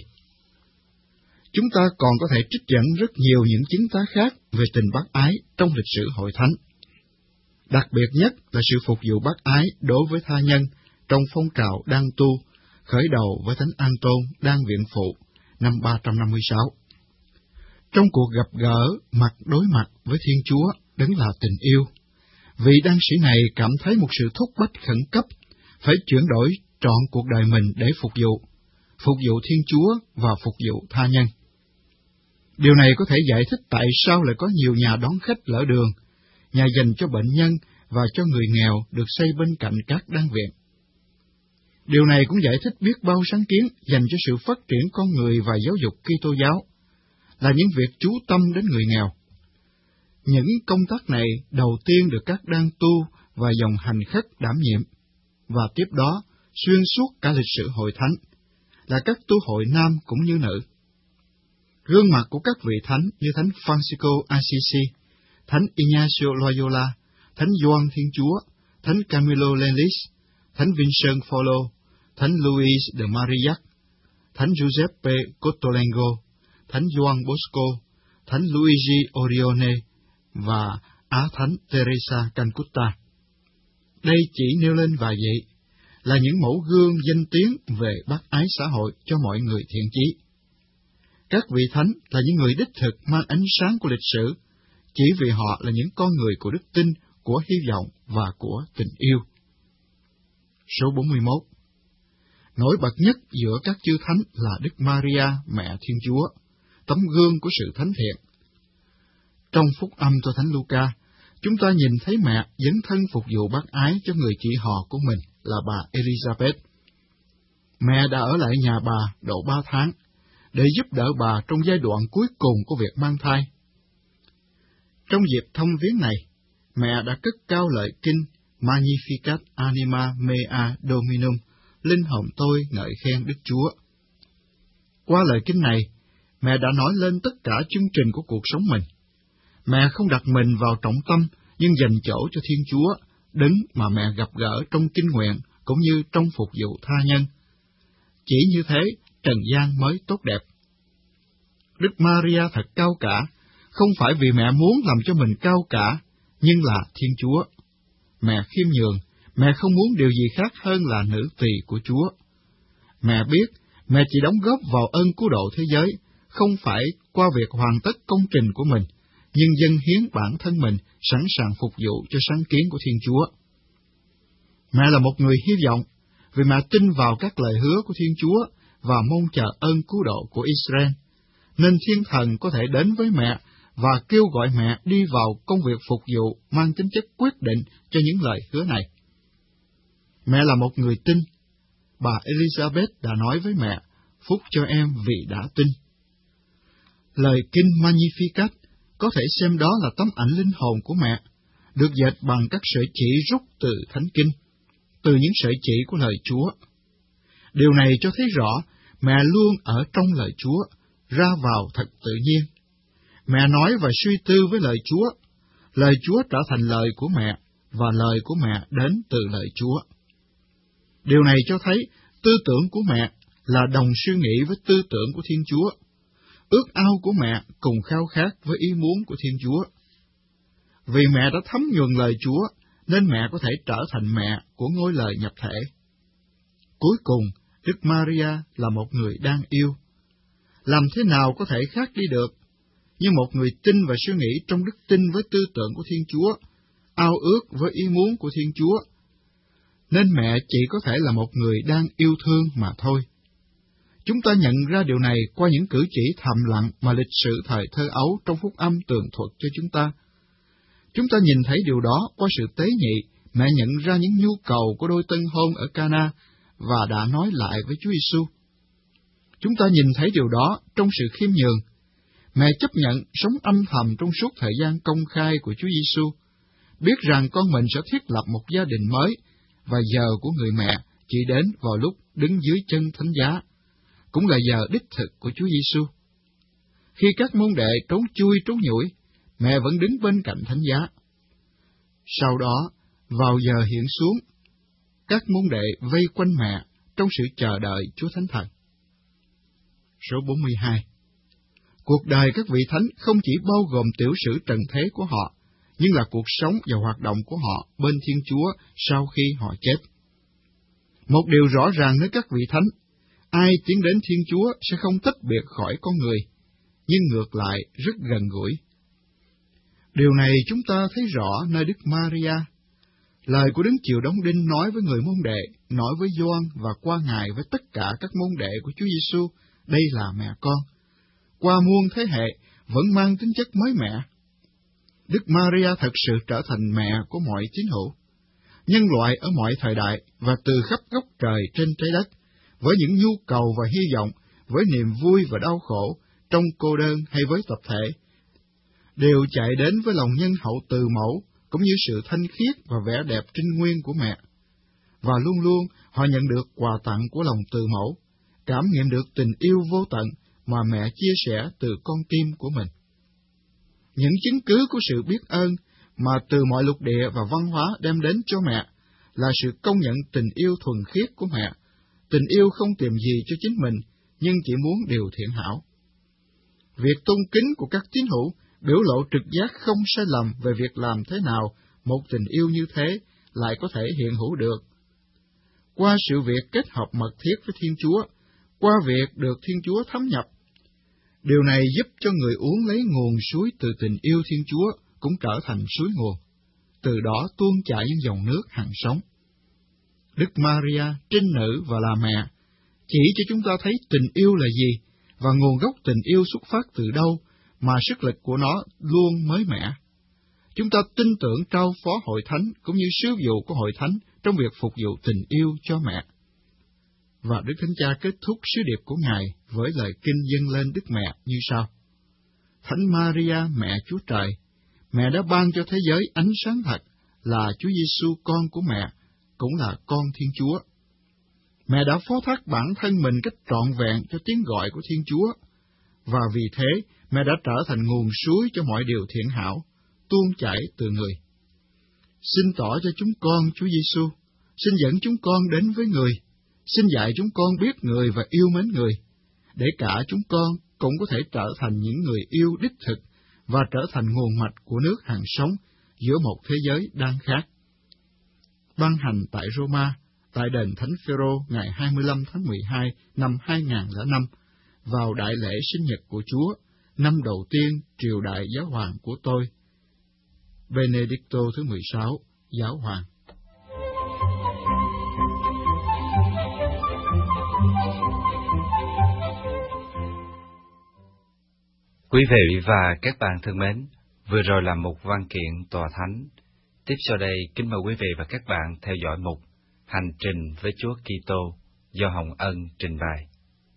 Chúng ta còn có thể trích dẫn rất nhiều những chứng tá khác về tình bác ái trong lịch sử hội thánh. Đặc biệt nhất là sự phục vụ bác ái đối với tha nhân trong phong trào đang tu, khởi đầu với Thánh An-tôn đang viện phụ năm ba trăm năm mươi sáu. Trong cuộc gặp gỡ mặt đối mặt với Thiên Chúa, đấng là tình yêu, vị đan sĩ này cảm thấy một sự thúc bách khẩn cấp, phải chuyển đổi trọn cuộc đời mình để phục vụ, phục vụ Thiên Chúa và phục vụ tha nhân. Điều này có thể giải thích tại sao lại có nhiều nhà đón khách lỡ đường, nhà dành cho bệnh nhân và cho người nghèo được xây bên cạnh các đan viện. Điều này cũng giải thích biết bao sáng kiến dành cho sự phát triển con người và giáo dục Kitô giáo, là những việc chú tâm đến người nghèo. Những công tác này đầu tiên được các đan tu và dòng hành khất đảm nhiệm, và tiếp đó, xuyên suốt cả lịch sử hội thánh, là các tu hội nam cũng như nữ. Gương mặt của các vị thánh như Thánh Francisco Assisi, Thánh Ignacio Loyola, Thánh Gioan Thiên Chúa, Thánh Camilo Lelis, Thánh Vincent Paulo, Thánh Luis de Marillac, Thánh Giuseppe Cottolengo, Thánh Gioan Bosco, Thánh Luigi Orione và Á Thánh Teresa Calcutta. Đây chỉ nêu lên vài vị, là những mẫu gương danh tiếng về bác ái xã hội cho mọi người thiện chí. Các vị thánh là những người đích thực mang ánh sáng của lịch sử, chỉ vì họ là những con người của đức tin, của hy vọng và của tình yêu. Số bốn mươi mốt. Nổi bật nhất giữa các chư thánh là Đức Maria, Mẹ Thiên Chúa, tấm gương của sự thánh thiện. Trong phúc âm của Thánh Luca, chúng ta nhìn thấy mẹ dấn thân phục vụ bác ái cho người chị họ của mình là bà Elizabeth. Mẹ đã ở lại nhà bà độ ba tháng, để giúp đỡ bà trong giai đoạn cuối cùng của việc mang thai. Trong dịp thông viếng này, mẹ đã cất cao lời kinh Magnificat anima mea Dominum, linh hồn tôi ngợi khen Đức Chúa. Qua lời kinh này, mẹ đã nói lên tất cả chương trình của cuộc sống mình. Mẹ không đặt mình vào trọng tâm, nhưng dành chỗ cho Thiên Chúa, đấng mà mẹ gặp gỡ trong kinh nguyện cũng như trong phục vụ tha nhân. Chỉ như thế, trần gian mới tốt đẹp. Đức Maria thật cao cả, không phải vì mẹ muốn làm cho mình cao cả, nhưng là Thiên Chúa. Mẹ khiêm nhường, mẹ không muốn điều gì khác hơn là nữ tỳ của Chúa. Mẹ biết, mẹ chỉ đóng góp vào ơn cứu độ thế giới, không phải qua việc hoàn tất công trình của mình, nhưng dâng hiến bản thân mình sẵn sàng phục vụ cho sáng kiến của Thiên Chúa. Mẹ là một người hy vọng, vì mẹ tin vào các lời hứa của Thiên Chúa và mong chờ ơn cứu độ của Israel, nên Thiên Thần có thể đến với mẹ và kêu gọi mẹ đi vào công việc phục vụ mang tính chất quyết định cho những lời hứa này. Mẹ là một người tin. Bà Elizabeth đã nói với mẹ, phúc cho em vì đã tin. Lời kinh Magnificat có thể xem đó là tấm ảnh linh hồn của mẹ, được dệt bằng các sợi chỉ rút từ Thánh Kinh, từ những sợi chỉ của lời Chúa. Điều này cho thấy rõ mẹ luôn ở trong lời Chúa, ra vào thật tự nhiên. Mẹ nói và suy tư với lời Chúa, lời Chúa trở thành lời của mẹ, và lời của mẹ đến từ lời Chúa. Điều này cho thấy tư tưởng của mẹ là đồng suy nghĩ với tư tưởng của Thiên Chúa. Ước ao của mẹ cùng khao khát với ý muốn của Thiên Chúa. Vì mẹ đã thấm nhuần lời Chúa, nên mẹ có thể trở thành mẹ của ngôi lời nhập thể. Cuối cùng, Đức Maria là một người đang yêu. Làm thế nào có thể khác đi được? Như một người tin và suy nghĩ trong đức tin với tư tưởng của Thiên Chúa, ao ước với ý muốn của Thiên Chúa. Nên mẹ chỉ có thể là một người đang yêu thương mà thôi. Chúng ta nhận ra điều này qua những cử chỉ thầm lặng mà lịch sử thời thơ ấu trong phúc âm tường thuật cho chúng ta. Chúng ta nhìn thấy điều đó qua sự tế nhị, mẹ nhận ra những nhu cầu của đôi tân hôn ở Cana và đã nói lại với Chúa Giêsu. Chúng ta nhìn thấy điều đó trong sự khiêm nhường. Mẹ chấp nhận sống âm thầm trong suốt thời gian công khai của Chúa Giêsu, biết rằng con mình sẽ thiết lập một gia đình mới, và giờ của người mẹ chỉ đến vào lúc đứng dưới chân thánh giá, cũng là giờ đích thực của Chúa Giêsu. Khi các môn đệ trốn chui trốn nhủi, mẹ vẫn đứng bên cạnh thánh giá. Sau đó, vào giờ hiện xuống, các môn đệ vây quanh mẹ trong sự chờ đợi Chúa Thánh Thần. Số bốn mươi hai. Cuộc đời các vị thánh không chỉ bao gồm tiểu sử trần thế của họ, nhưng là cuộc sống và hoạt động của họ bên Thiên Chúa sau khi họ chết. Một điều rõ ràng với các vị thánh, ai tiến đến Thiên Chúa sẽ không tách biệt khỏi con người, nhưng ngược lại rất gần gũi. Điều này chúng ta thấy rõ nơi Đức Maria. Lời của Đấng Chiều Đóng Đinh nói với người môn đệ, nói với Gioan và qua Ngài với tất cả các môn đệ của Chúa Giêsu, đây là mẹ con. Qua muôn thế hệ vẫn mang tính chất mới mẻ. Đức Maria thật sự trở thành mẹ của mọi tín hữu, nhân loại ở mọi thời đại và từ khắp góc trời trên trái đất, với những nhu cầu và hy vọng, với niềm vui và đau khổ, trong cô đơn hay với tập thể, đều chạy đến với lòng nhân hậu từ mẫu, cũng như sự thanh khiết và vẻ đẹp trinh nguyên của mẹ. Và luôn luôn họ nhận được quà tặng của lòng từ mẫu, cảm nghiệm được tình yêu vô tận mà mẹ chia sẻ từ con tim của mình. Những chứng cứ của sự biết ơn mà từ mọi lục địa và văn hóa đem đến cho mẹ là sự công nhận tình yêu thuần khiết của mẹ, tình yêu không tìm gì cho chính mình, nhưng chỉ muốn điều thiện hảo. Việc tôn kính của các tín hữu biểu lộ trực giác không sai lầm về việc làm thế nào một tình yêu như thế lại có thể hiện hữu được. Qua sự việc kết hợp mật thiết với Thiên Chúa, qua việc được Thiên Chúa thấm nhập, điều này giúp cho người uống lấy nguồn suối từ tình yêu Thiên Chúa cũng trở thành suối nguồn, từ đó tuôn chảy những dòng nước hằng sống. Đức Maria, trinh nữ và là mẹ, chỉ cho chúng ta thấy tình yêu là gì và nguồn gốc tình yêu xuất phát từ đâu, mà sức lực của nó luôn mới mẻ. Chúng ta tin tưởng trao phó hội thánh cũng như sứ vụ của hội thánh trong việc phục vụ tình yêu cho mẹ. Và Đức Thánh Cha kết thúc sứ điệp của Ngài với lời kinh dâng lên Đức Mẹ như sau: Thánh Maria, Mẹ Chúa Trời, Mẹ đã ban cho thế giới ánh sáng thật, là Chúa Giêsu con của mẹ, cũng là con Thiên Chúa. Mẹ đã phó thác bản thân mình cách trọn vẹn cho tiếng gọi của Thiên Chúa, và vì thế mẹ đã trở thành nguồn suối cho mọi điều thiện hảo, tuôn chảy từ người. Xin tỏ cho chúng con Chúa Giêsu, xin dẫn chúng con đến với người, xin dạy chúng con biết người và yêu mến người, để cả chúng con cũng có thể trở thành những người yêu đích thực và trở thành nguồn mạch của nước hàng sống giữa một thế giới đang khác. Ban hành tại Roma, tại đền Thánh Phêrô ngày hai mươi lăm tháng mười hai năm hai nghìn lẻ năm, vào đại lễ sinh nhật của Chúa, năm đầu tiên triều đại giáo hoàng của tôi, Benedicto thứ mười sáu, giáo hoàng. Quý vị và các bạn thân mến, vừa rồi là một văn kiện tòa thánh. Tiếp sau đây, kính mời quý vị và các bạn theo dõi mục Hành trình với Chúa Kitô do Hồng Ân trình bày.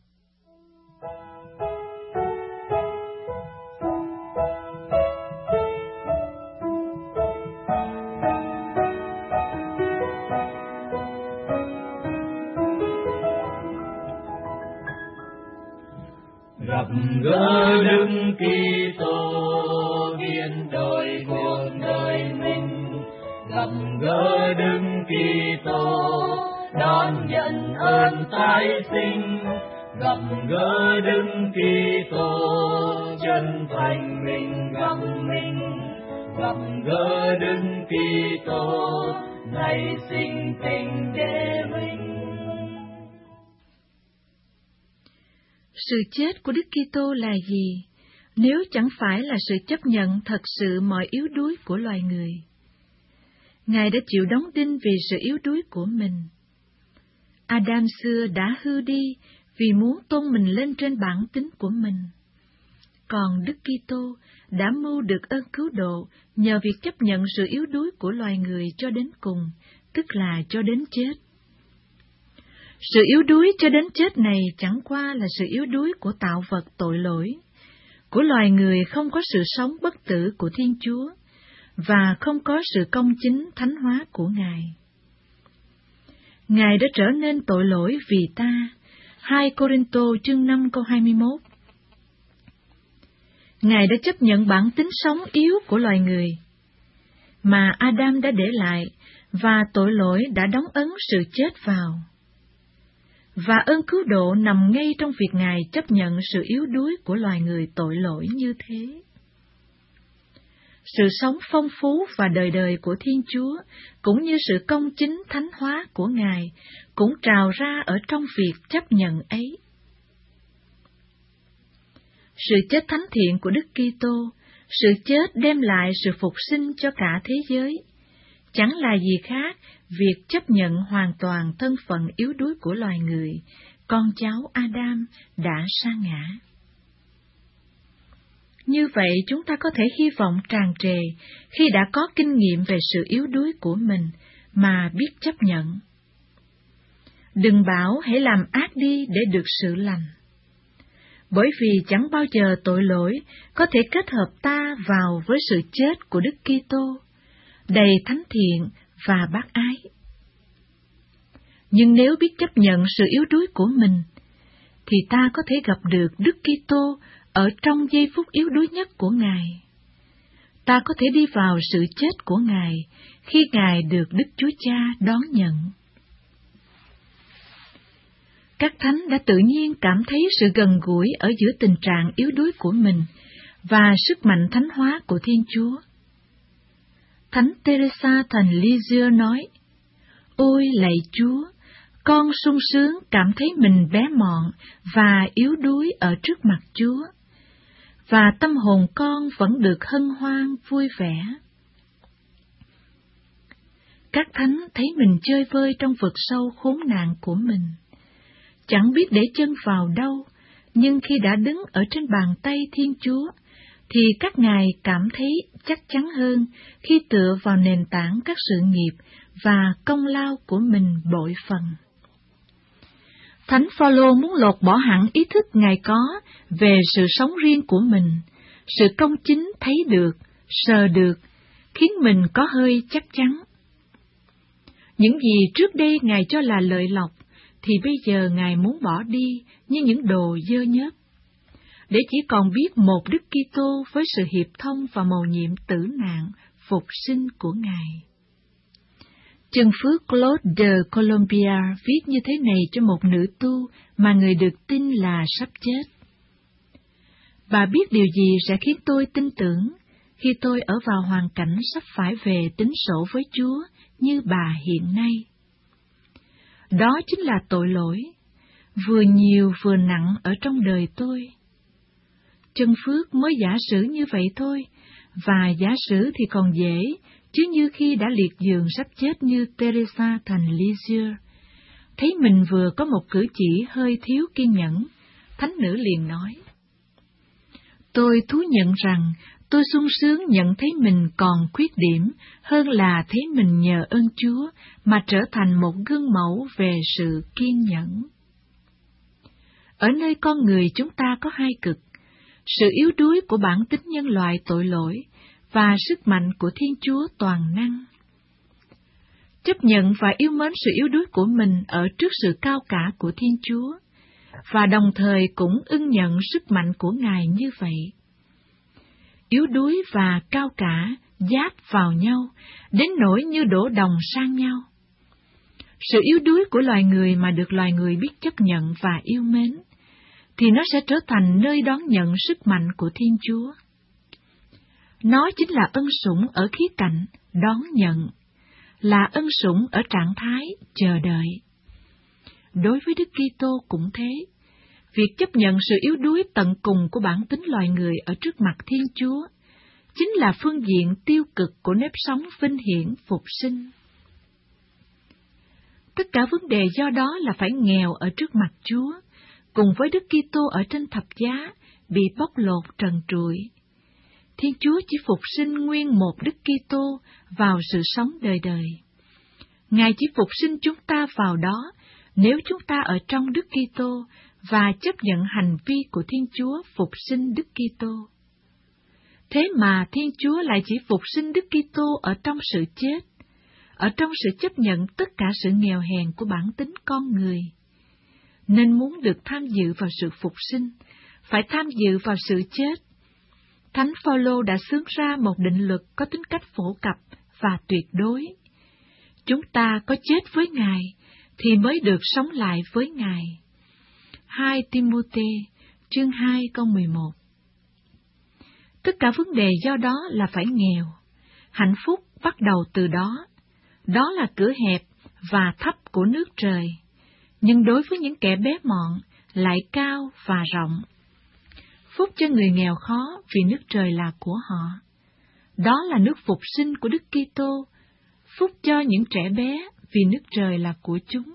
Gặp gỡ Đức Kitô biến đổi cuộc đời mình, gặp gỡ Đức Kitô đón nhận ơn tái sinh, gặp gỡ Đức Kitô chân thành mình gặp mình, gặp gỡ Đức Kitô ngày sinh tình để mình. Sự chết của Đức Kitô là gì, nếu chẳng phải là sự chấp nhận thật sự mọi yếu đuối của loài người? Ngài đã chịu đóng đinh vì sự yếu đuối của mình. Adam xưa đã hư đi vì muốn tôn mình lên trên bản tính của mình. Còn Đức Kitô đã mưu được ơn cứu độ nhờ việc chấp nhận sự yếu đuối của loài người cho đến cùng, tức là cho đến chết. Sự yếu đuối cho đến chết này chẳng qua là sự yếu đuối của tạo vật tội lỗi, của loài người không có sự sống bất tử của Thiên Chúa, và không có sự công chính thánh hóa của Ngài. Ngài đã trở nên tội lỗi vì ta. hai Cô-rinh-tô chương năm câu hai mươi mốt. Ngài đã chấp nhận bản tính sống yếu của loài người mà Adam đã để lại, và tội lỗi đã đóng ấn sự chết vào. Và ơn cứu độ nằm ngay trong việc Ngài chấp nhận sự yếu đuối của loài người tội lỗi như thế. Sự sống phong phú và đời đời của Thiên Chúa, cũng như sự công chính thánh hóa của Ngài, cũng trào ra ở trong việc chấp nhận ấy. Sự chết thánh thiện của Đức Kitô, sự chết đem lại sự phục sinh cho cả thế giới, chẳng là gì khác việc chấp nhận hoàn toàn thân phận yếu đuối của loài người, con cháu Adam đã sa ngã. Như vậy chúng ta có thể hy vọng tràn trề khi đã có kinh nghiệm về sự yếu đuối của mình mà biết chấp nhận. Đừng bảo hãy làm ác đi để được sự lành, bởi vì chẳng bao giờ tội lỗi có thể kết hợp ta vào với sự chết của Đức Kitô, đầy thánh thiện và bác ái. Nhưng nếu biết chấp nhận sự yếu đuối của mình, thì ta có thể gặp được Đức Kitô ở trong giây phút yếu đuối nhất của Ngài. Ta có thể đi vào sự chết của Ngài khi Ngài được Đức Chúa Cha đón nhận. Các thánh đã tự nhiên cảm thấy sự gần gũi ở giữa tình trạng yếu đuối của mình và sức mạnh thánh hóa của Thiên Chúa. Thánh Teresa thành Lisieux nói: Ôi lạy Chúa, con sung sướng cảm thấy mình bé mọn và yếu đuối ở trước mặt Chúa, và tâm hồn con vẫn được hân hoan vui vẻ. Các thánh thấy mình chơi vơi trong vực sâu khốn nạn của mình, chẳng biết để chân vào đâu, nhưng khi đã đứng ở trên bàn tay Thiên Chúa, thì các ngài cảm thấy chắc chắn hơn khi tựa vào nền tảng các sự nghiệp và công lao của mình bội phần. Thánh Phaolô muốn lột bỏ hẳn ý thức Ngài có về sự sống riêng của mình, sự công chính thấy được, sờ được, khiến mình có hơi chắc chắn. Những gì trước đây Ngài cho là lợi lộc, thì bây giờ Ngài muốn bỏ đi như những đồ dơ nhớp, để chỉ còn biết một Đức Kitô với sự hiệp thông và mầu nhiệm tử nạn, phục sinh của Ngài. Chân phước Claude de Colombia viết như thế này cho một nữ tu mà người được tin là sắp chết. Bà biết điều gì sẽ khiến tôi tin tưởng khi tôi ở vào hoàn cảnh sắp phải về tính sổ với Chúa như bà hiện nay? Đó chính là tội lỗi, vừa nhiều vừa nặng ở trong đời tôi. Chân phước mới giả sử như vậy thôi, và giả sử thì còn dễ, chứ như khi đã liệt giường sắp chết như Teresa thành Lisieux, thấy mình vừa có một cử chỉ hơi thiếu kiên nhẫn, thánh nữ liền nói: Tôi thú nhận rằng tôi sung sướng nhận thấy mình còn khuyết điểm hơn là thấy mình nhờ ơn Chúa mà trở thành một gương mẫu về sự kiên nhẫn. Ở nơi con người chúng ta có hai cực, sự yếu đuối của bản tính nhân loại tội lỗi và sức mạnh của Thiên Chúa toàn năng. Chấp nhận và yêu mến sự yếu đuối của mình ở trước sự cao cả của Thiên Chúa, và đồng thời cũng ưng nhận sức mạnh của Ngài như vậy. Yếu đuối và cao cả giáp vào nhau, đến nỗi như đổ đồng sang nhau. Sự yếu đuối của loài người mà được loài người biết chấp nhận và yêu mến, thì nó sẽ trở thành nơi đón nhận sức mạnh của Thiên Chúa. Nó chính là ân sủng ở khía cạnh đón nhận, là ân sủng ở trạng thái chờ đợi. Đối với Đức Kitô cũng thế, việc chấp nhận sự yếu đuối tận cùng của bản tính loài người ở trước mặt Thiên Chúa chính là phương diện tiêu cực của nếp sống vinh hiển phục sinh. Tất cả vấn đề do đó là phải nghèo ở trước mặt Chúa, cùng với Đức Kitô ở trên thập giá bị bóc lột trần trụi. Thiên Chúa chỉ phục sinh nguyên một Đức Kitô vào sự sống đời đời. Ngài chỉ phục sinh chúng ta vào đó nếu chúng ta ở trong Đức Kitô và chấp nhận hành vi của Thiên Chúa phục sinh Đức Kitô. Thế mà Thiên Chúa lại chỉ phục sinh Đức Kitô ở trong sự chết, ở trong sự chấp nhận tất cả sự nghèo hèn của bản tính con người. Nên muốn được tham dự vào sự phục sinh, phải tham dự vào sự chết. Thánh Phaolô đã xướng ra một định luật có tính cách phổ cập và tuyệt đối. Chúng ta có chết với Ngài thì mới được sống lại với Ngài. hai Ti-mô-thê chương hai câu mười một. Tất cả vấn đề do đó là phải nghèo. Hạnh phúc bắt đầu từ đó. Đó là cửa hẹp và thấp của nước trời, nhưng đối với những kẻ bé mọn lại cao và rộng. Phúc cho người nghèo khó vì nước trời là của họ. Đó là nước phục sinh của Đức Kitô. Phúc cho những trẻ bé vì nước trời là của chúng.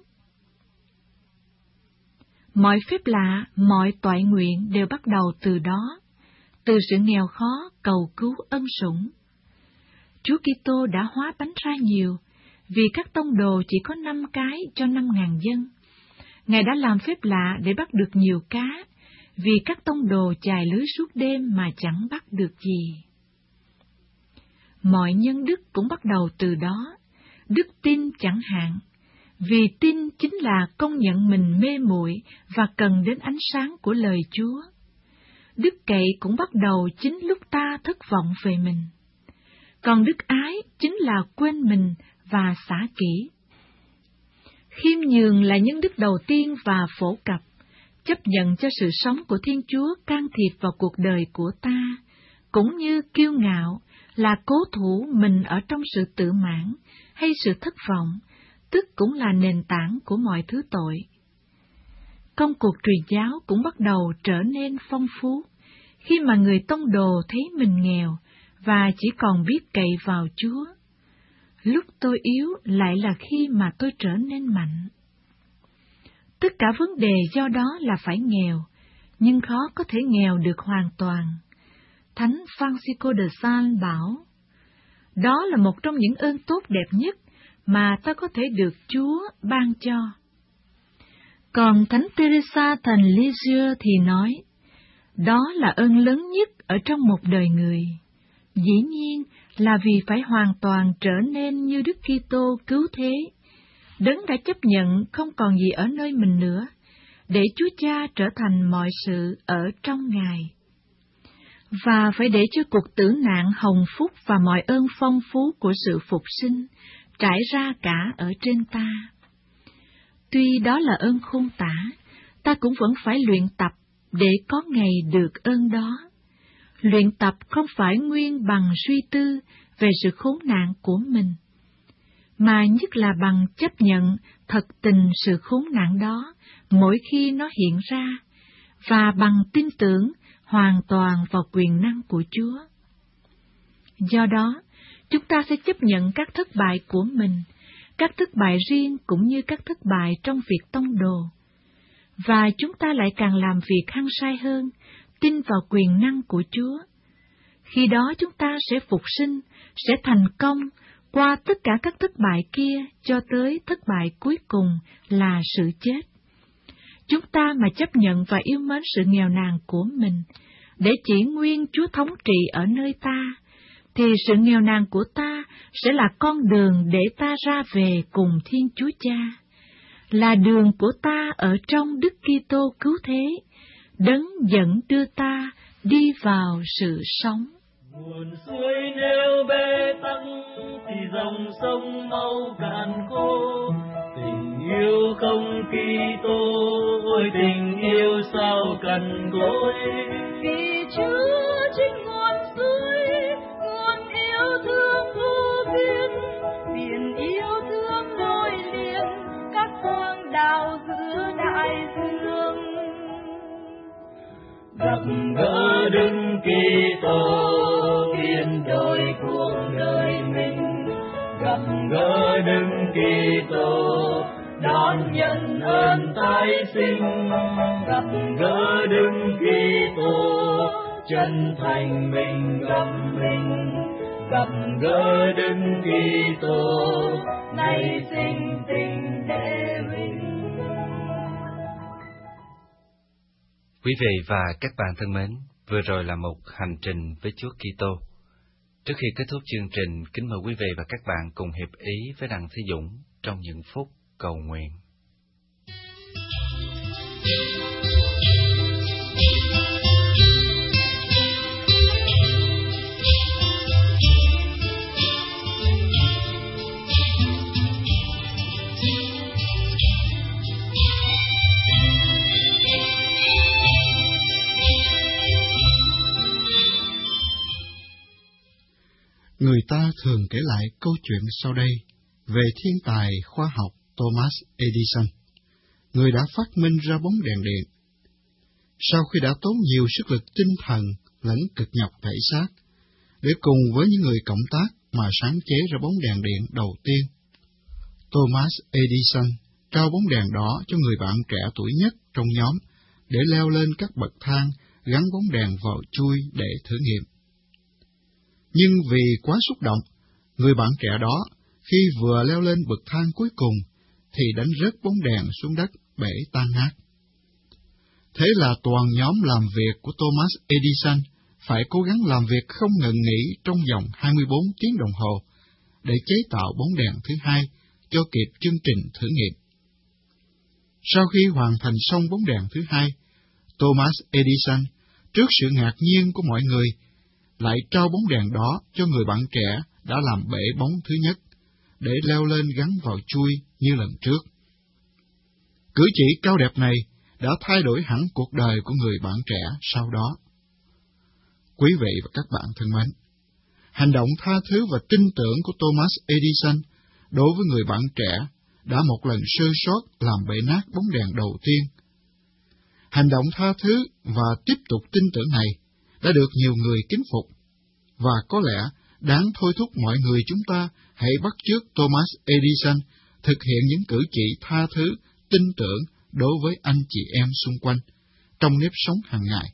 Mọi phép lạ, mọi toại nguyện đều bắt đầu từ đó, từ sự nghèo khó cầu cứu ân sủng. Chúa Kitô đã hóa bánh ra nhiều, vì các tông đồ chỉ có năm cái cho năm ngàn dân. Ngài đã làm phép lạ để bắt được nhiều cá, vì các tông đồ chài lưới suốt đêm mà chẳng bắt được gì. Mọi nhân đức cũng bắt đầu từ đó, đức tin chẳng hạn, vì tin chính là công nhận mình mê muội và cần đến ánh sáng của lời Chúa. Đức cậy cũng bắt đầu chính lúc ta thất vọng về mình. Còn đức ái chính là quên mình và xả kỹ. Khiêm nhường là nhân đức đầu tiên và phổ cập, chấp nhận cho sự sống của Thiên Chúa can thiệp vào cuộc đời của ta, cũng như kiêu ngạo là cố thủ mình ở trong sự tự mãn hay sự thất vọng, tức cũng là nền tảng của mọi thứ tội. Công cuộc truyền giáo cũng bắt đầu trở nên phong phú, khi mà người tông đồ thấy mình nghèo và chỉ còn biết cậy vào Chúa. Lúc tôi yếu lại là khi mà tôi trở nên mạnh. Tất cả vấn đề do đó là phải nghèo, nhưng khó có thể nghèo được hoàn toàn. Thánh Francisco de Sales bảo, đó là một trong những ơn tốt đẹp nhất mà ta có thể được Chúa ban cho. Còn Thánh Teresa thành Lisieux thì nói, đó là ơn lớn nhất ở trong một đời người. Dĩ nhiên là vì phải hoàn toàn trở nên như Đức Kitô cứu thế, Đấng đã chấp nhận không còn gì ở nơi mình nữa, để Chúa Cha trở thành mọi sự ở trong Ngài. Và phải để cho cuộc tử nạn hồng phúc và mọi ơn phong phú của sự phục sinh trải ra cả ở trên ta. Tuy đó là ơn khôn tả, ta cũng vẫn phải luyện tập để có ngày được ơn đó. Luyện tập không phải nguyên bằng suy tư về sự khốn nạn của mình, mà nhất là bằng chấp nhận thật tình sự khốn nạn đó mỗi khi nó hiện ra, và bằng tin tưởng hoàn toàn vào quyền năng của Chúa. Do đó, chúng ta sẽ chấp nhận các thất bại của mình, các thất bại riêng cũng như các thất bại trong việc tông đồ, và chúng ta lại càng làm việc hăng say hơn, tin vào quyền năng của Chúa. Khi đó chúng ta sẽ phục sinh, sẽ thành công qua tất cả các thất bại kia cho tới thất bại cuối cùng là sự chết. Chúng ta mà chấp nhận và yêu mến sự nghèo nàn của mình, để chỉ nguyên Chúa thống trị ở nơi ta, thì sự nghèo nàn của ta sẽ là con đường để ta ra về cùng Thiên Chúa Cha, là đường của ta ở trong Đức Kitô cứu thế, Đấng dẫn đưa ta đi vào sự sống. Nguồn suối nếu bê tắc thì dòng sông mau cạn khô. Tình yêu không Kitô, ôi tình yêu sao cằn cỗi. Vì Chúa chính nguồn suối, nguồn yêu thương vô biên, biển yêu thương nối liền các quang đảo giữa đại dương. Gặp gỡ Đức Kitô biến đổi cuộc đời mình, gặp gỡ Đức Kitô đón nhận ơn tái sinh, gặp gỡ Đức Kitô chân thành mình gặp mình, gặp gỡ Đức Kitô nay sinh tình để mình. Quý vị và các bạn thân mến, vừa rồi là một hành trình với Chúa Kitô. Trước khi kết thúc chương trình, kính mời quý vị và các bạn cùng hiệp ý với Đặng Thế Dũng trong những phút cầu nguyện. Người ta thường kể lại câu chuyện sau đây về thiên tài khoa học Thomas Edison, người đã phát minh ra bóng đèn điện. Sau khi đã tốn nhiều sức lực tinh thần lẫn cực nhọc thể xác để cùng với những người cộng tác mà sáng chế ra bóng đèn điện đầu tiên, Thomas Edison trao bóng đèn đó cho người bạn trẻ tuổi nhất trong nhóm để leo lên các bậc thang gắn bóng đèn vào chui để thử nghiệm. Nhưng vì quá xúc động, người bạn trẻ đó khi vừa leo lên bậc thang cuối cùng thì đánh rớt bóng đèn xuống đất bể tan nát. Thế là toàn nhóm làm việc của Thomas Edison phải cố gắng làm việc không ngừng nghỉ trong vòng hai mươi bốn tiếng đồng hồ để chế tạo bóng đèn thứ hai cho kịp chương trình thử nghiệm. Sau khi hoàn thành xong bóng đèn thứ hai, Thomas Edison, trước sự ngạc nhiên của mọi người, lại trao bóng đèn đó cho người bạn trẻ đã làm bể bóng thứ nhất, để leo lên gắn vào chui như lần trước. Cử chỉ cao đẹp này đã thay đổi hẳn cuộc đời của người bạn trẻ sau đó. Quý vị và các bạn thân mến, hành động tha thứ và tin tưởng của Thomas Edison đối với người bạn trẻ đã một lần sơ sót làm bể nát bóng đèn đầu tiên. Hành động tha thứ và tiếp tục tin tưởng này đã được nhiều người kính phục, và có lẽ đáng thôi thúc mọi người chúng ta hãy bắt chước Thomas Edison thực hiện những cử chỉ tha thứ, tin tưởng đối với anh chị em xung quanh trong nếp sống hàng ngày.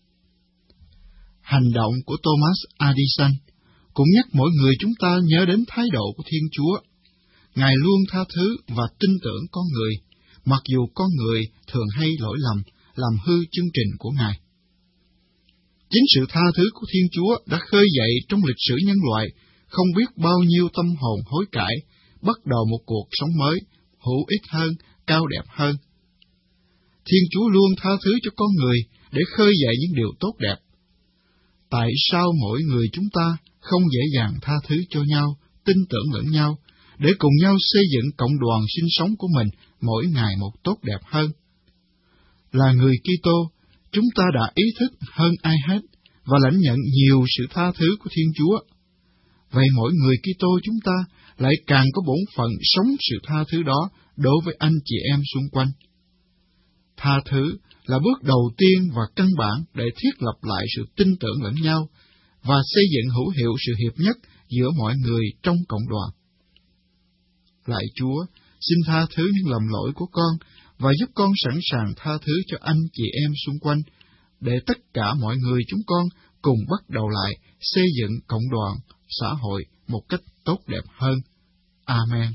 Hành động của Thomas Edison cũng nhắc mỗi người chúng ta nhớ đến thái độ của Thiên Chúa, Ngài luôn tha thứ và tin tưởng con người, mặc dù con người thường hay lỗi lầm, làm hư chương trình của Ngài. Chính sự tha thứ của Thiên Chúa đã khơi dậy trong lịch sử nhân loại không biết bao nhiêu tâm hồn hối cải, bắt đầu một cuộc sống mới, hữu ích hơn, cao đẹp hơn. Thiên Chúa luôn tha thứ cho con người để khơi dậy những điều tốt đẹp. Tại sao mỗi người chúng ta không dễ dàng tha thứ cho nhau, tin tưởng lẫn nhau, để cùng nhau xây dựng cộng đoàn sinh sống của mình mỗi ngày một tốt đẹp hơn? Là người Kitô, chúng ta đã ý thức hơn ai hết và lãnh nhận nhiều sự tha thứ của Thiên Chúa. Vậy mỗi người Kitô chúng ta lại càng có bổn phận sống sự tha thứ đó đối với anh chị em xung quanh. Tha thứ là bước đầu tiên và căn bản để thiết lập lại sự tin tưởng lẫn nhau và xây dựng hữu hiệu sự hiệp nhất giữa mọi người trong cộng đoàn. Lạy Chúa, xin tha thứ những lầm lỗi của con và giúp con sẵn sàng tha thứ cho anh chị em xung quanh, để tất cả mọi người chúng con cùng bắt đầu lại xây dựng cộng đoàn, xã hội một cách tốt đẹp hơn. Amen.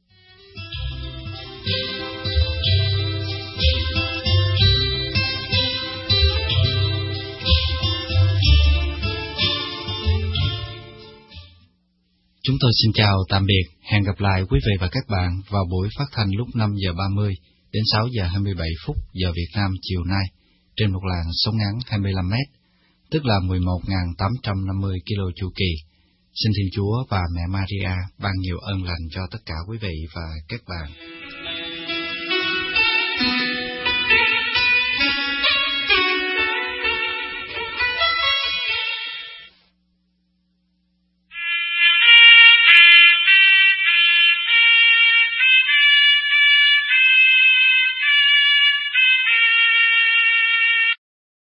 Chúng tôi xin chào tạm biệt, hẹn gặp lại quý vị và các bạn vào buổi phát thanh lúc năm giờ ba mươi đến sáu giờ hai mươi bảy phút giờ Việt Nam chiều nay trên một làn sóng ngắn hai mươi lăm mét, tức là mười một nghìn tám trăm năm mươi ki lô chu kỳ. Xin Thiên Chúa và Mẹ Maria ban nhiều ơn lành cho tất cả quý vị và các bạn.